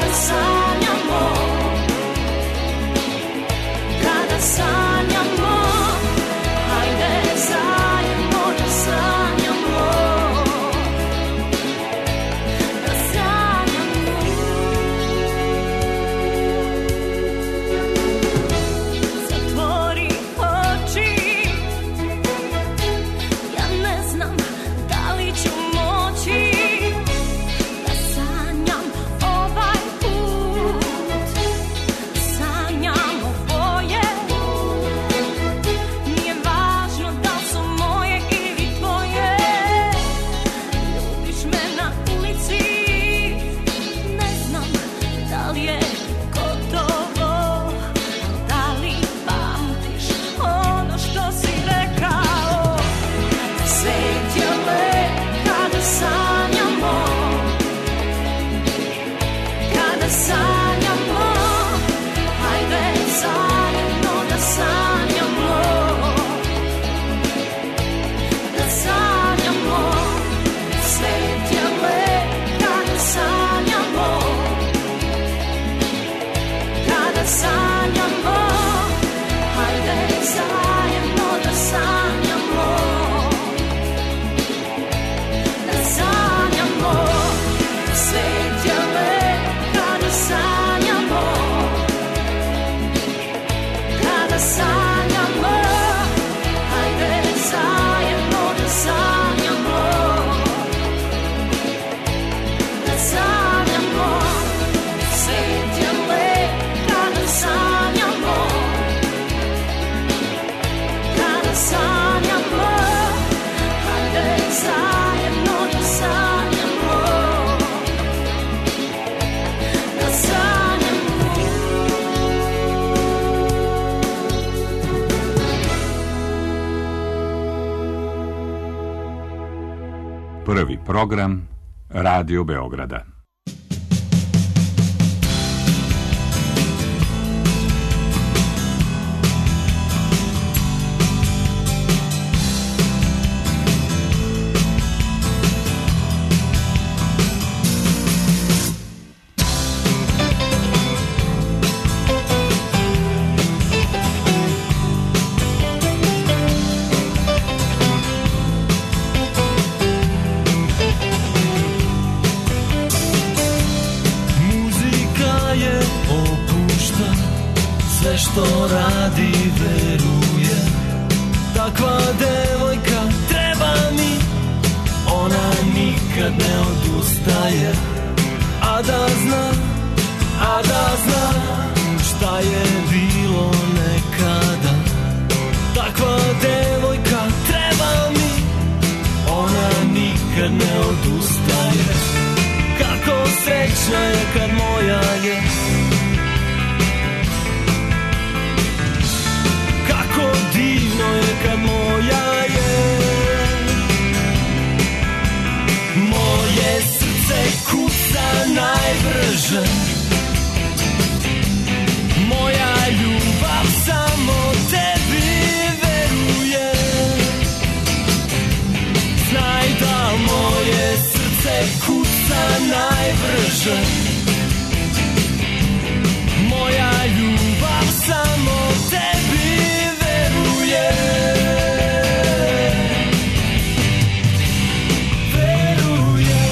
Prvi program Radio Beograda. Što radi, veruje. Takva devojka treba mi, ona nikad ne odustaje. A da zna, a da zna šta je bilo nekada. Takva devojka treba mi, ona nikad ne odustaje. Kako srećna je kad moja je. Kako divno je kad moja je. Moje srce kuca najbrže. Moja ljubav samo tebi veruje. Znaj da moje srce kuca najbrže. Moja ljubav samo tebi veruje. Veruje.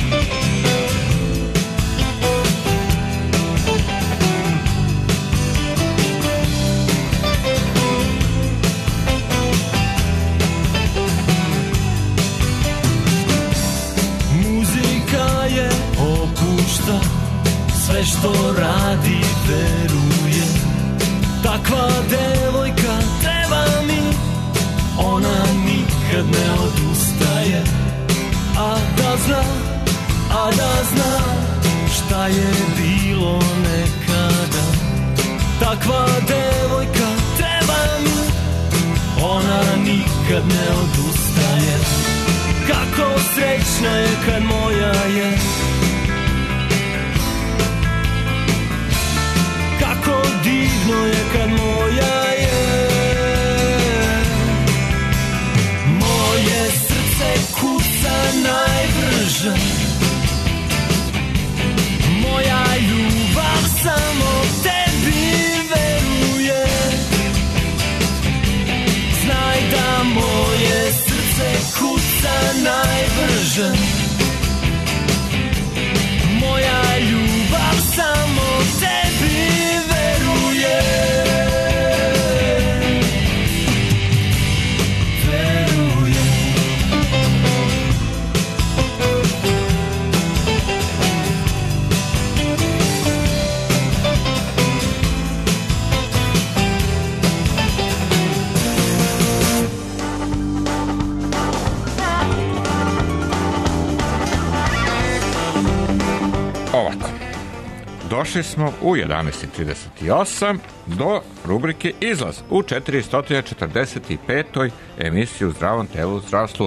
Muzika je opušta, sve što radi veruje. Takva devojka treba mi, ona nikad ne odustaje. A da zna, a da zna šta je bilo nekada. Takva devojka treba mi, ona nikad ne odustaje. Kako srećna je kad moja je. Kako divno je kad moja je. Moje srce kuca najbrže. Moja ljubav samo tebi veruje. Znaj da moje srce kuca najbrže. Moja ljubav samo tebi veruje. Veruje. Ovako. Došli smo u jedanaest i trideset osam do rubrike Izlaz u četiristo četrdeset petoj emisiji U zdravom telu, zdrav sluh.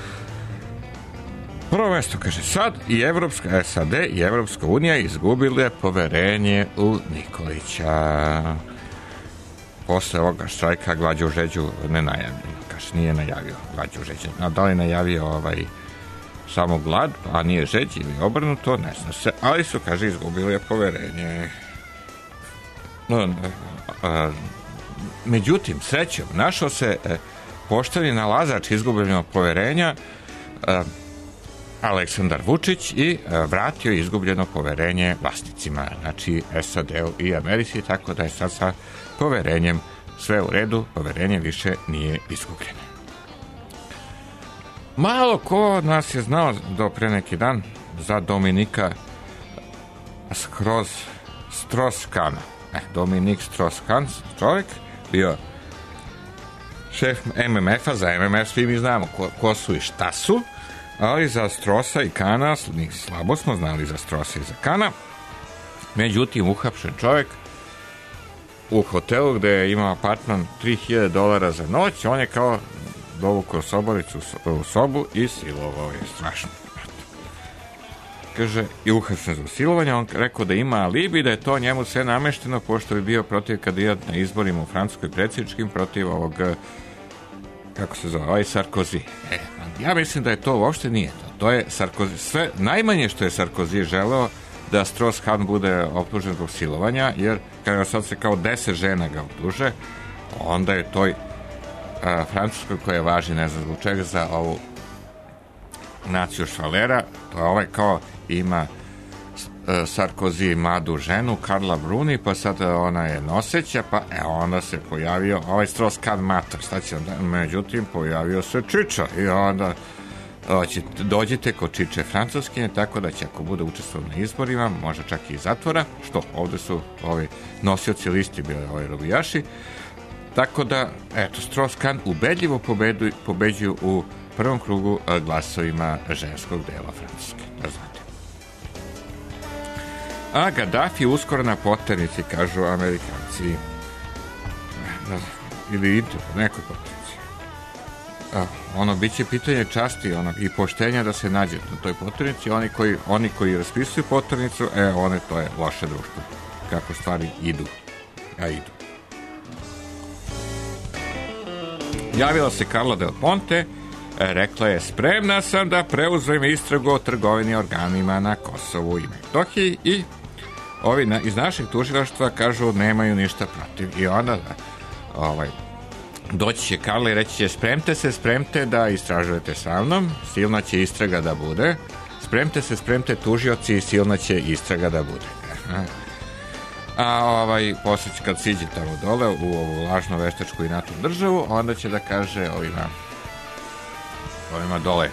Prvo mesto kaže sad i Evropska S A D i Evropska unija izgubile poverenje u Nikolića. Posle ovoga štrajka glađu žeđu ne najavljeno. Kaže, nije najavio glađu žeđu. A da li najavio ovaj samo glad, a nije žeđ ili obrnuto, ne zna se, ali su, kaže, izgubili poverenje. No, a, međutim, srećom, našao se e, pošteni nalazač izgubljenog poverenja e, Aleksandar Vučić i e, vratio izgubljeno poverenje vlasnicima, znači S A D-u i Americi, tako da je sad sa poverenjem sve u redu, poverenje više nije izgubljeno. Malo ko od nas je znao do pre neki dan za Dominika Skroz Stroskana. E, Dominik Stroskan, čovjek, bio šef M M F-a, za M M F svi mi znamo ko, ko su i šta su, ali za Strosa i Kana, slabo smo znali za Strosa i za Kana. Međutim, uhapšen čovjek u hotelu gde je imao apartman tri hiljade dolara za noć, on je kao dovukao Sobolicu u sobu i silovao je strašno. Kaže, i uhapšen za silovanje, on rekao da ima alibi, da je to njemu sve namešteno, pošto bi bio protiv kandidat na izborima u Francuskoj predsjedničkim, protiv ovog, kako se zove, ovaj Sarkozy. E, ja mislim da je to uopšte nije to. To je Sarkozy, sve, najmanje što je Sarkozy želeo da Strauss-Kahn bude optužen zbog silovanja, jer kada sad se kao deset žena ga optuže, onda je toj a, Francuskoj koja važi, ne znam zbog čega, za ovu naciju švalera, to je ovaj kao ima Sarkozy mladu ženu, Karla Bruni, pa sad ona je noseća, pa e, onda se pojavio ovaj Strauss-Kahn mater, šta će onda, međutim pojavio se Čiča i onda dođite, dođite kod Čiče Francuskinje, tako da će ako bude učestvovao na izborima, može čak i zatvora, što ovde su ovi nosioci listi bili ovi robijaši, tako da, eto, Strauss-Kahn ubedljivo pobedu, pobeđuju u prvom krugu glasovima ženskog dela Francuske, da znate. A Gaddafi uskoro na poternici, kažu Amerikanci. Ili idu, nekoj poternici. A, ono, bit će pitanje časti ono, i poštenja da se nađe na toj poternici. Oni koji, oni koji raspisuju poternicu, e, one, to je loše društvo. Kako stvari idu. A idu. Javila se Carla Del Ponte, rekla je, spremna sam da preuzmem istragu o trgovini organima na Kosovu i Metohiji i ovi na, iz našeg tužilaštva kažu nemaju ništa protiv. I onda ovaj, doći će Karla i reći će, spremte se, spremte da istražujete sa mnom, silna će istraga da bude, spremte se, spremte tužioci i silna će istraga da bude. A ovaj, posle će kad siđe tamo dole u ovu lažno veštačku i NATO državu, onda će da kaže ovima ovima dole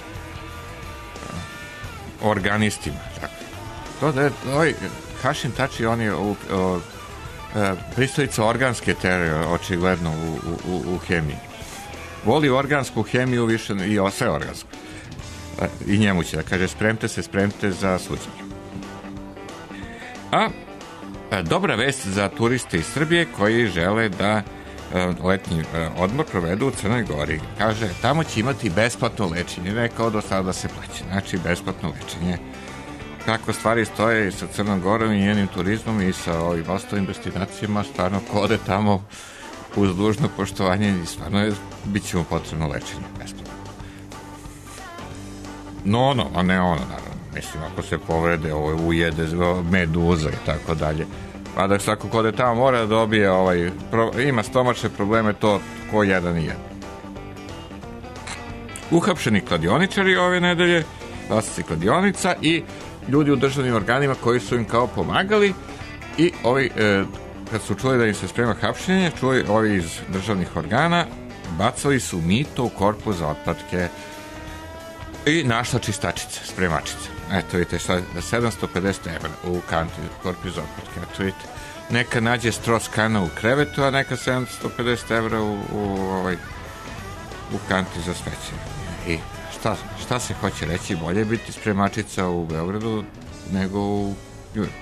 organistima. Tako. To da je ovaj Hašim Tači, on je u, o, e, pristalica organske teorije, očigledno u, u, u hemiji. Voli organsku hemiju više i sve organsku. E, I njemu će da kaže, spremte se, spremte za suđenje. A e, dobra vest za turiste iz Srbije koji žele da letnji odmor provedu u Crnoj Gori. Kaže, tamo će imati besplatno lečenje, ne kao do sada da se plaća. Znači, besplatno lečenje. Kako stvari stoje i sa Crnom Gorom i njenim turizmom i sa ovim ostalim destinacijama, stvarno ko ode tamo uz dužno poštovanje i stvarno je, bit će mu potrebno lečenje besplatno. No, ono, a ne ono, naravno. Mislim, ako se povrede, ovo ujede, meduza i tako dalje. Pa da svako ko ode tamo mora da dobije ovaj, pro, ima stomačne probleme, to ko jedan i jedan. Uhapšeni kladioničari ove nedelje, vlasnici kladionica i ljudi u državnim organima koji su im kao pomagali i ovi, e, kad su čuli da im se sprema hapšenje, čuli ovi iz državnih organa, bacali su mito u korpu za otpadke i našla čistačica, spremačica. Eto vidite, sedamsto pedeset evra u kanti korpi za otpadke. Eto vidite, neka nađe Strauss-Kahna u krevetu, a neka sedamsto pedeset evra u, u, ovaj, u kanti za smeće. I šta, šta se hoće reći, bolje biti spremačica u Beogradu nego u Njujorku.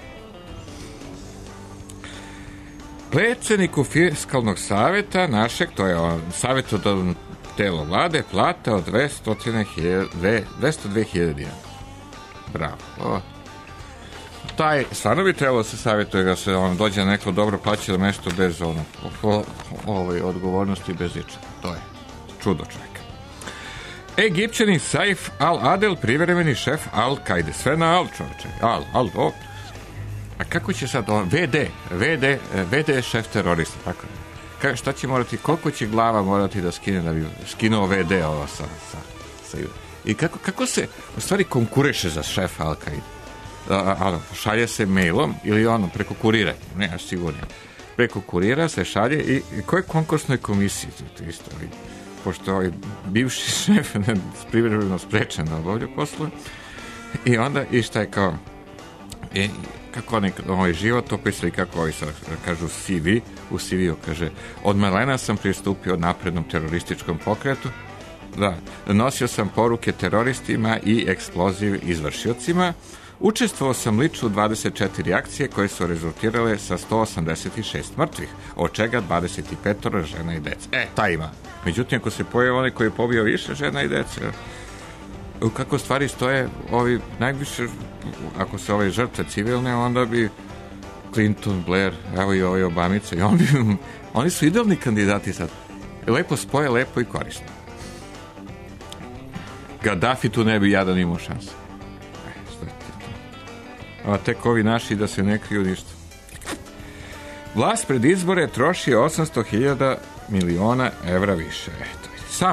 Predsedniku Fiskalnog saveta našeg, to je on, savjetodavno telo vlade, plata od dvesta dve hiljade dinara. Bravo. O. Taj, stvarno bi trebalo se savjetuje da se on dođe na neko dobro plaćeno mesto bez ono, o, ovoj odgovornosti, bez ičega. To je čudo čovjeka. Egipćanin Saif al-Adel, privremeni šef Al-Kaide. Sve na Al, čovječe. Al, Al, o. A kako će sad on, V D, V D, V D je šef terorista, tako. Ka, šta će morati, koliko će glava morati da skine, da bi skinuo V D ovo sa, sa, sa i kako, kako se u stvari konkuriše za šefa Al-Kaide? Ano, šalje se mailom ili ono preko kurira, ne, ja sigurno. Preko kurira se šalje i, i koje konkursnoj komisiji to isto, i, pošto ovaj bivši šef ne, privremeno sprečen da obavlja poslove i onda i šta je kao i, kako oni ovaj život opisali, kako ovi kažu C V, u C V-u kaže, od malena sam pristupio naprednom terorističkom pokretu, da, nosio sam poruke teroristima i eksploziv izvršiocima, Učestvovao sam lično u dvadeset četiri akcije koje su rezultirale sa sto osamdeset šest mrtvih, od čega dvadeset pet žena i dece. E, ta ima. Međutim, ako se pojavi onaj koji je pobio više žena i dece, kako stvari stoje, ovi najviše, ako se ove žrtve civilne, onda bi Clinton, Blair, evo i ovi Obamice, i on bi, oni su idealni kandidati sad. Lepo spoje, lepo i korisno. Gaddafi tu ne bi jadan imao šanse. A tek ovi naši da se ne kriju ništa. Vlast pred izbore troši osamsto hiljada miliona evra više. Eto, samo.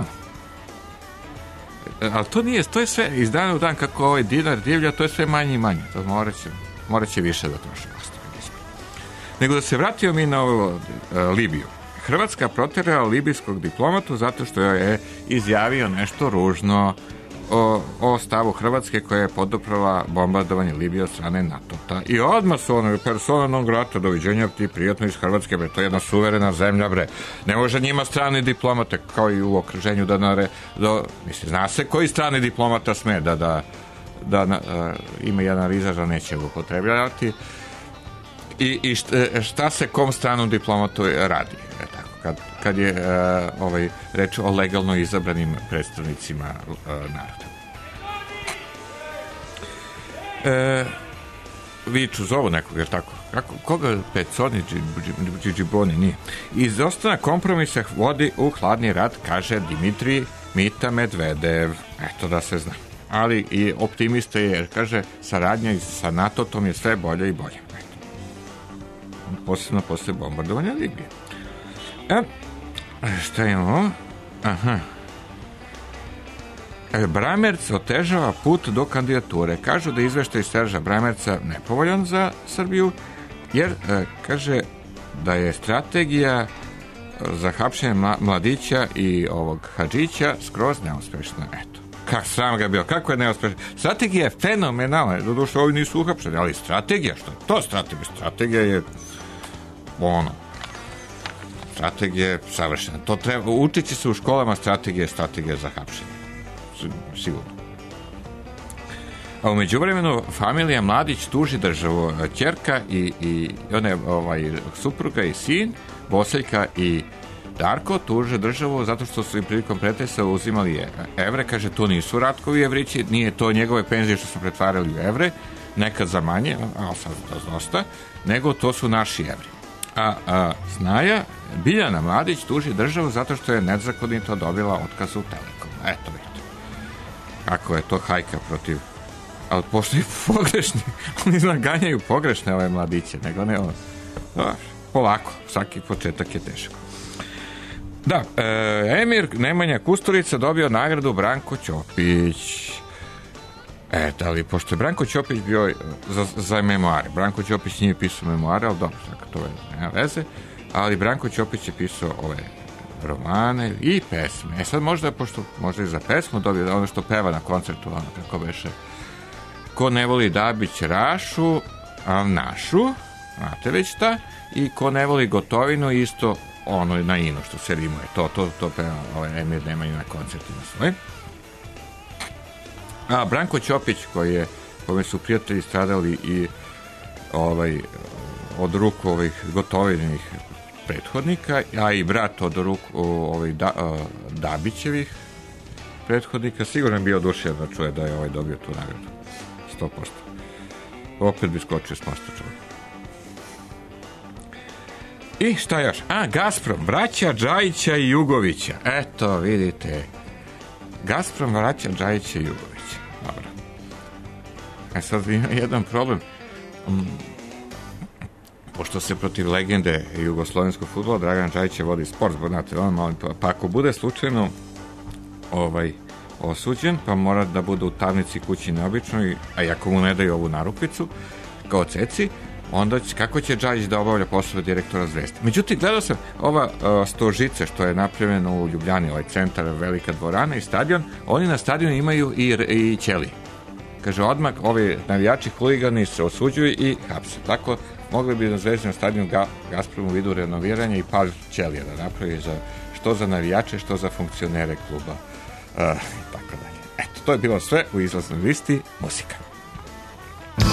Ali to nije, to je sve iz dana u dan kako ovaj dinar divlja, to je sve manje i manje. To morat će, morat će više da troši. Nego da se vratio mi na ovu uh, Libiju. Hrvatska proterala libijskog diplomatu zato što je izjavio nešto ružno o, o stavu Hrvatske koja je poduprla bombardovanje Libije od strane NATO-a. I odmah su ono, persona non grata, doviđenja, ti prijatno iz Hrvatske, bre, to je jedna suverena zemlja, bre. Ne može njima strani diplomate, kao i u okruženju da nare, do, mislim, zna se koji strani diplomata sme da, da, da na, uh, ima jedan izraz, a neće ga upotrebljavati. I, i šta, šta se kom stranom diplomatu radi? E, tako, kad, kad je uh, ovaj, reč o legalno izabranim predstavnicima uh, naroda. E, viču zovu nekog, jer tako? Kako, koga Peconi, Džiboni, nije. Izostanak kompromisa vodi u hladni rat, kaže Dimitrij Mita Medvedev. Eto da se zna. Ali i optimista je, jer kaže, saradnja sa NATO-tom je sve bolje i bolje. Posebno posle bombardovanja Libije. E, šta imamo? Aha. E, Bramerc otežava put do kandidature. Kažu da je izveštaj Serža Bramerca nepovoljan za Srbiju, jer e, kaže da je strategija za hapšenje mladića i ovog Hadžića skroz neuspešna. Eto. Kak sram ga bio, kako je neuspešna. Strategija je fenomenalna. Doduše, ovi nisu uhapšeni, ali strategija, što je to strategija? Strategija je ono, strategija je savršena. To treba, učit će se u školama strategije, strategije za hapšenje. Sigurno. A u međuvremenu familija Mladić tuži državu. Ćerka i, i one, ovaj, supruga i sin, Boseljka i Darko, tuže državu zato što su im prilikom pretresa uzimali evre. Kaže, to nisu Ratkovi evrići, nije to njegove penzije što su pretvarali u evre, nekad za manje, ali sad to dosta, nego to su naši evri. A, a Snaja, Biljana Mladić tuži državu zato što je nezakonito dobila otkaz u Telekomu. Eto vidite. Kako je to hajka protiv... Ali pošto je pogrešni, oni naganjaju pogrešne ove mladiće, nego ne ono. Polako, svaki početak je teško. Da, e, Emir Nemanja Kusturica dobio nagradu Branko Ćopić. E, da li, pošto je Branko Ćopić bio za, za memoare. Branko Ćopić nije pisao memoare, ali dobro, tako to je, nema veze. Ali Branko Ćopić je pisao ove romane i pesme. E sad možda, pošto možda i za pesmu dobio ono što peva na koncertu, ono kako beše. Ko ne voli Dabić Rašu, a našu, znate već šta, i ko ne voli Gotovinu, isto ono na inu što se rimuje. To, to, to peva ovaj Emir Nemanja na koncertima svojim. A Branko Ćopić, koji je, kome su prijatelji stradali i ovaj, od ruku ovih Gotovinih prethodnika, a i brat od ruku ovih da, Dabićevih prethodnika, sigurno je bio oduševljen da čuje da je ovaj dobio tu nagradu. sto posto. Opet bi skočio s mosta čovjek. I šta još? A, Gazprom, braća Džajića i Jugovića. Eto, vidite. Gazprom, braća Džajića i Jugovića. Dobro. E sad ima jedan problem. Um, pošto se protiv legende jugoslovenskog fudbala Dragan Džajić vodi sport, znate, on malo, pa, pa ako bude slučajno ovaj osuđen, pa mora da bude u tamnici kući neobičnoj, a i ako mu ne daju ovu narukvicu, kao ceci, onda će, kako će Džajić da obavlja poslove direktora Zvezde. Međutim, gledao sam ova uh, stožice što je napravljeno u Ljubljani, ovaj centar, velika dvorana i stadion, oni na stadionu imaju i, i ćelije. Kaže, odmah ovi navijači huligani se osuđuju i hapse. Tako mogli bi na Zvezdinom stadionu Ga, Gazpromu vidu renoviranja i par ćelija da napravi za, što za navijače, što za funkcionere kluba. Uh, tako dalje. Eto, to je bilo sve u izlaznoj listi muzika.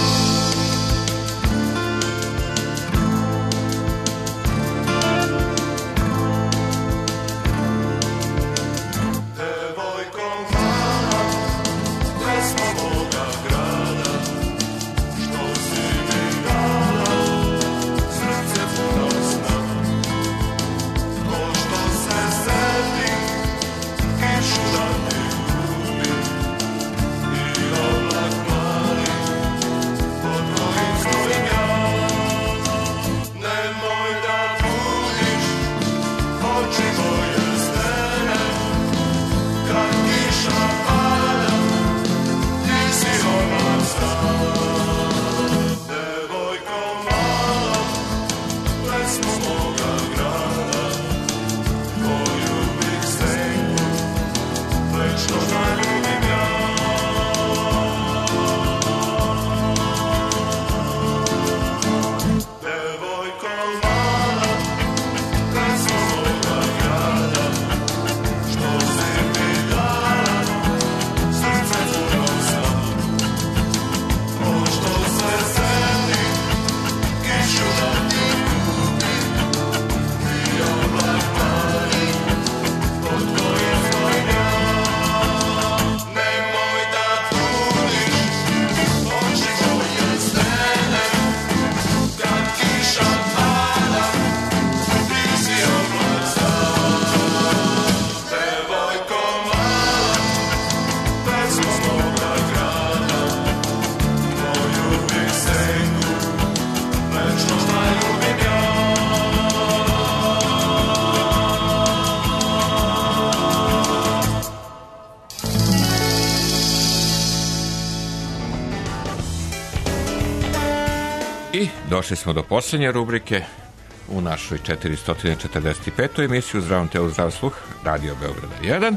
I došli smo do posljednje rubrike u našoj četiristo četrdeset petoj emisiji u Zdravom telu, zdrav sluh, Radio Beograda jedan.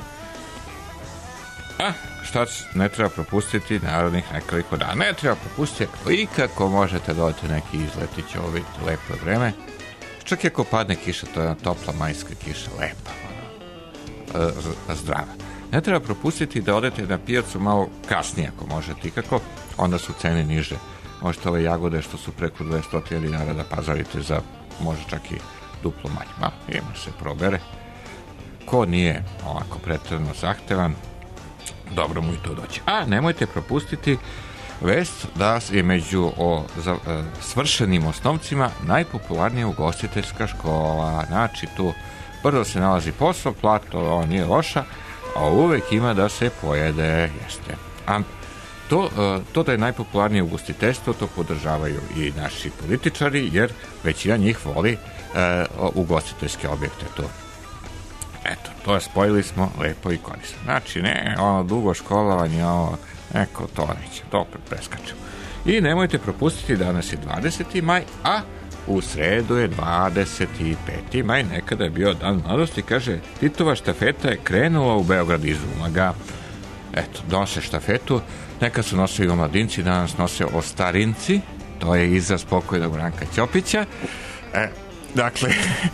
A šta ne treba propustiti narednih nekoliko dana? Ne treba propustiti ako ikako možete dodati neki izletić ovo biti lepo vreme. Čak i ako padne kiša, to je jedna topla majska kiša, lepa, ono, zdrava. Ne treba propustiti da odete na pijacu malo kasnije ako možete ikako, onda su cene niže. Možete ove jagode što su preko dvesta dinara da pazarite za možda čak i duplo manje. Ma, ima se probere. Ko nije ovako pretredno zahtevan, dobro mu i to doći. A nemojte propustiti vest da je među o, za, e, svršenim osnovcima najpopularnija ugostiteljska škola. Znači tu prvo se nalazi posao, plato, on nije loša, a uvek ima da se pojede, jeste. A to, to da je najpopularnije ugostiteljstvo, to podržavaju i naši političari, jer većina njih voli e, ugostiteljske objekte tu. Eto, to je spojili smo lepo i korisno. Znači, ne, ono dugo školovanje, ovo, neko to neće, dobro preskačemo. I nemojte propustiti, danas je dvadeseti maj, a u sredu je dvadeset peti maj, nekada je bio dan mladosti, kaže, Titova štafeta je krenula u Beograd iz Umaga. Eto, nose štafetu, nekad su nosili omladinci, danas nose ostarinci, to je izraz pokojnog Branka Ćopića. E, dakle,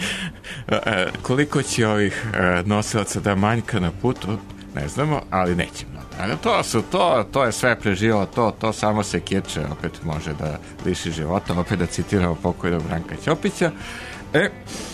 koliko će ovih nosilaca da manjka na putu, ne znamo, ali nećemo. To su to, to je sve preživalo, to, to samo se kječe, opet može da liši života, opet da citiramo pokojnog Branka Ćopića. E,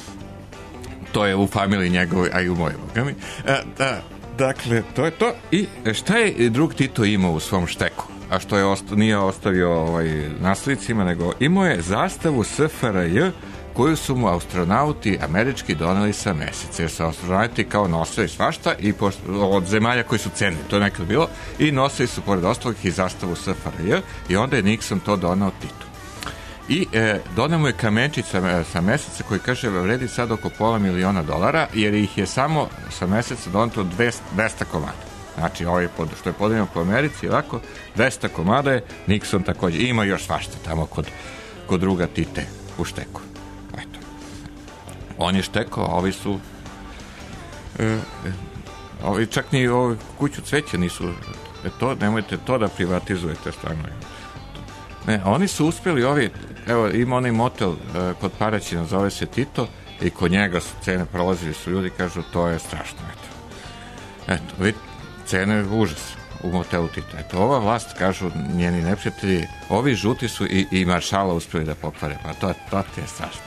to je u familiji njegovoj, a i u mojoj, boga mi. E, da, dakle, to je to. I šta je drug Tito imao u svom šteku? A što je osta, nije ostavio ovaj, naslednicima, nego imao je zastavu S F R J koju su mu astronauti američki doneli sa meseca, jer su astronauti kao nosili svašta i pošto, od zemalja koji su cenili, to je nekad bilo, i nosili su pored ostalog i zastavu S F R J i onda je Nixon to donao Titu. I e, donemo je kamenčić sa, sa meseca koji kaže vredi sad oko pola miliona dolara, jer ih je samo sa meseca doneto dvesta komada. Znači, ovaj pod, što je podeljeno po Americi, ovako, dvesta komada je, Nixon također, ima još svašta tamo kod, kod druga Tite u šteku. Eto. On je štekao, a ovi su e, ovi čak ni ovi kuću cveća nisu, e, to, nemojte to da privatizujete stvarno. Ne, oni su uspjeli ovi, evo ima onaj motel e, kod Paraćina, zove se Tito, i kod njega su cene prolazili, su ljudi kažu to je strašno. Eto, eto vidite, cene je užas u motelu Tito. Eto, ova vlast, kažu njeni neprijatelji, ovi žuti su i, i maršala uspjeli da pokvare, pa to, to ti je strašno.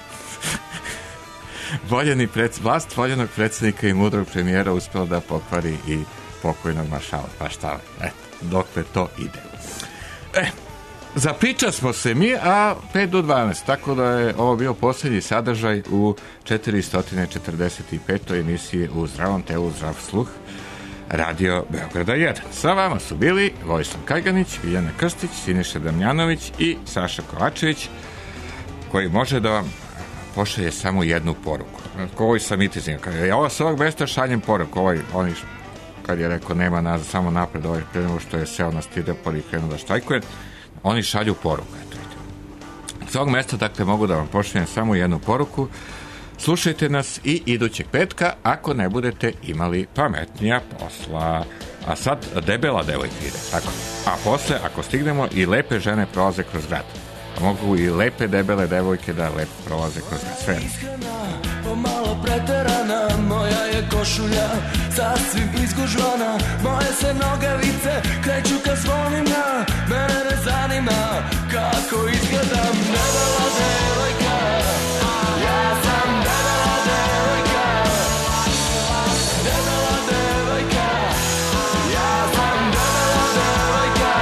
Voljeni pred, vlast voljenog predsjednika i mudrog premijera uspjela da pokvari i pokojnog maršala, pa šta, eto, dokle to ide. E, zapričali smo se mi, a pet do dvanaest, tako da je ovo bio posljednji sadržaj u četiristo četrdeset petoj emisiji u Zdravom telu, zdrav sluh, Radio Beograda jedan. Sa vama su bili Vojislav Kajganić, Biljana Krstić, Siniša Damjanović i Saša Kovačević, koji može da vam pošalje samo jednu poruku. Koji sam itizim. Ja ovo s ovog mesta šaljem poruku. Ovaj, oni, kad je rekao nema nas, samo napred, ovaj prema što je seo na Stidepor i krenuo da štajkuje, oni šalju poruku. Eto, s ovog mesta, dakle, mogu da vam pošaljem samo jednu poruku. Slušajte nas i idućeg petka ako ne budete imali pametnija posla. A sad debela devojka ide. Tako. A posle, ako stignemo, i lepe žene prolaze kroz grad. A mogu i lepe debele devojke da lepo prolaze kroz grad. Sve. Pomalo preterana, moja je košulja sasvim izgužvana, moje se nogavice kreću ka zvonima, mene ne zanima kako izgledam. Debela devojka, ja sam debela devojka, debela devojka, ja sam debela devojka.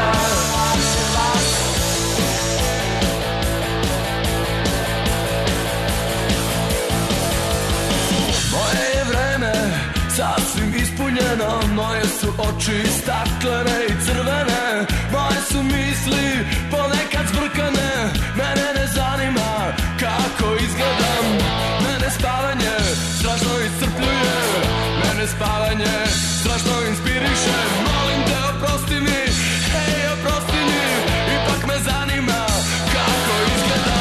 Moje je vreme sasvim ispunjeno, moje su oči staklene i crvene, moje su misli ponekad zbrkane, mene ne zanima kako izgledam. Mene spavanje strašno iscrpljuje, mene spavanje strašno inspiriše. Molim te oprosti mi, hej oprosti mi, ipak me zanima kako izgledam.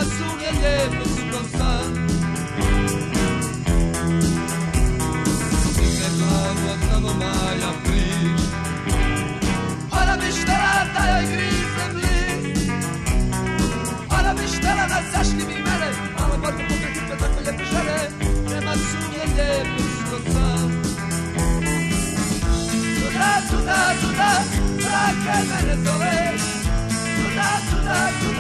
sumnje lijepo surom san. Stigne glavu od tamo maja prič, ona bi štela da joj grizem list. Ona bi štela da zaštiti mene, malo bolje pokreti me tako lijepe žene, nema sumnje lijepo surom san. Tuda, tuda, tuda, zrake mene zove, tuda, tuda, tuda.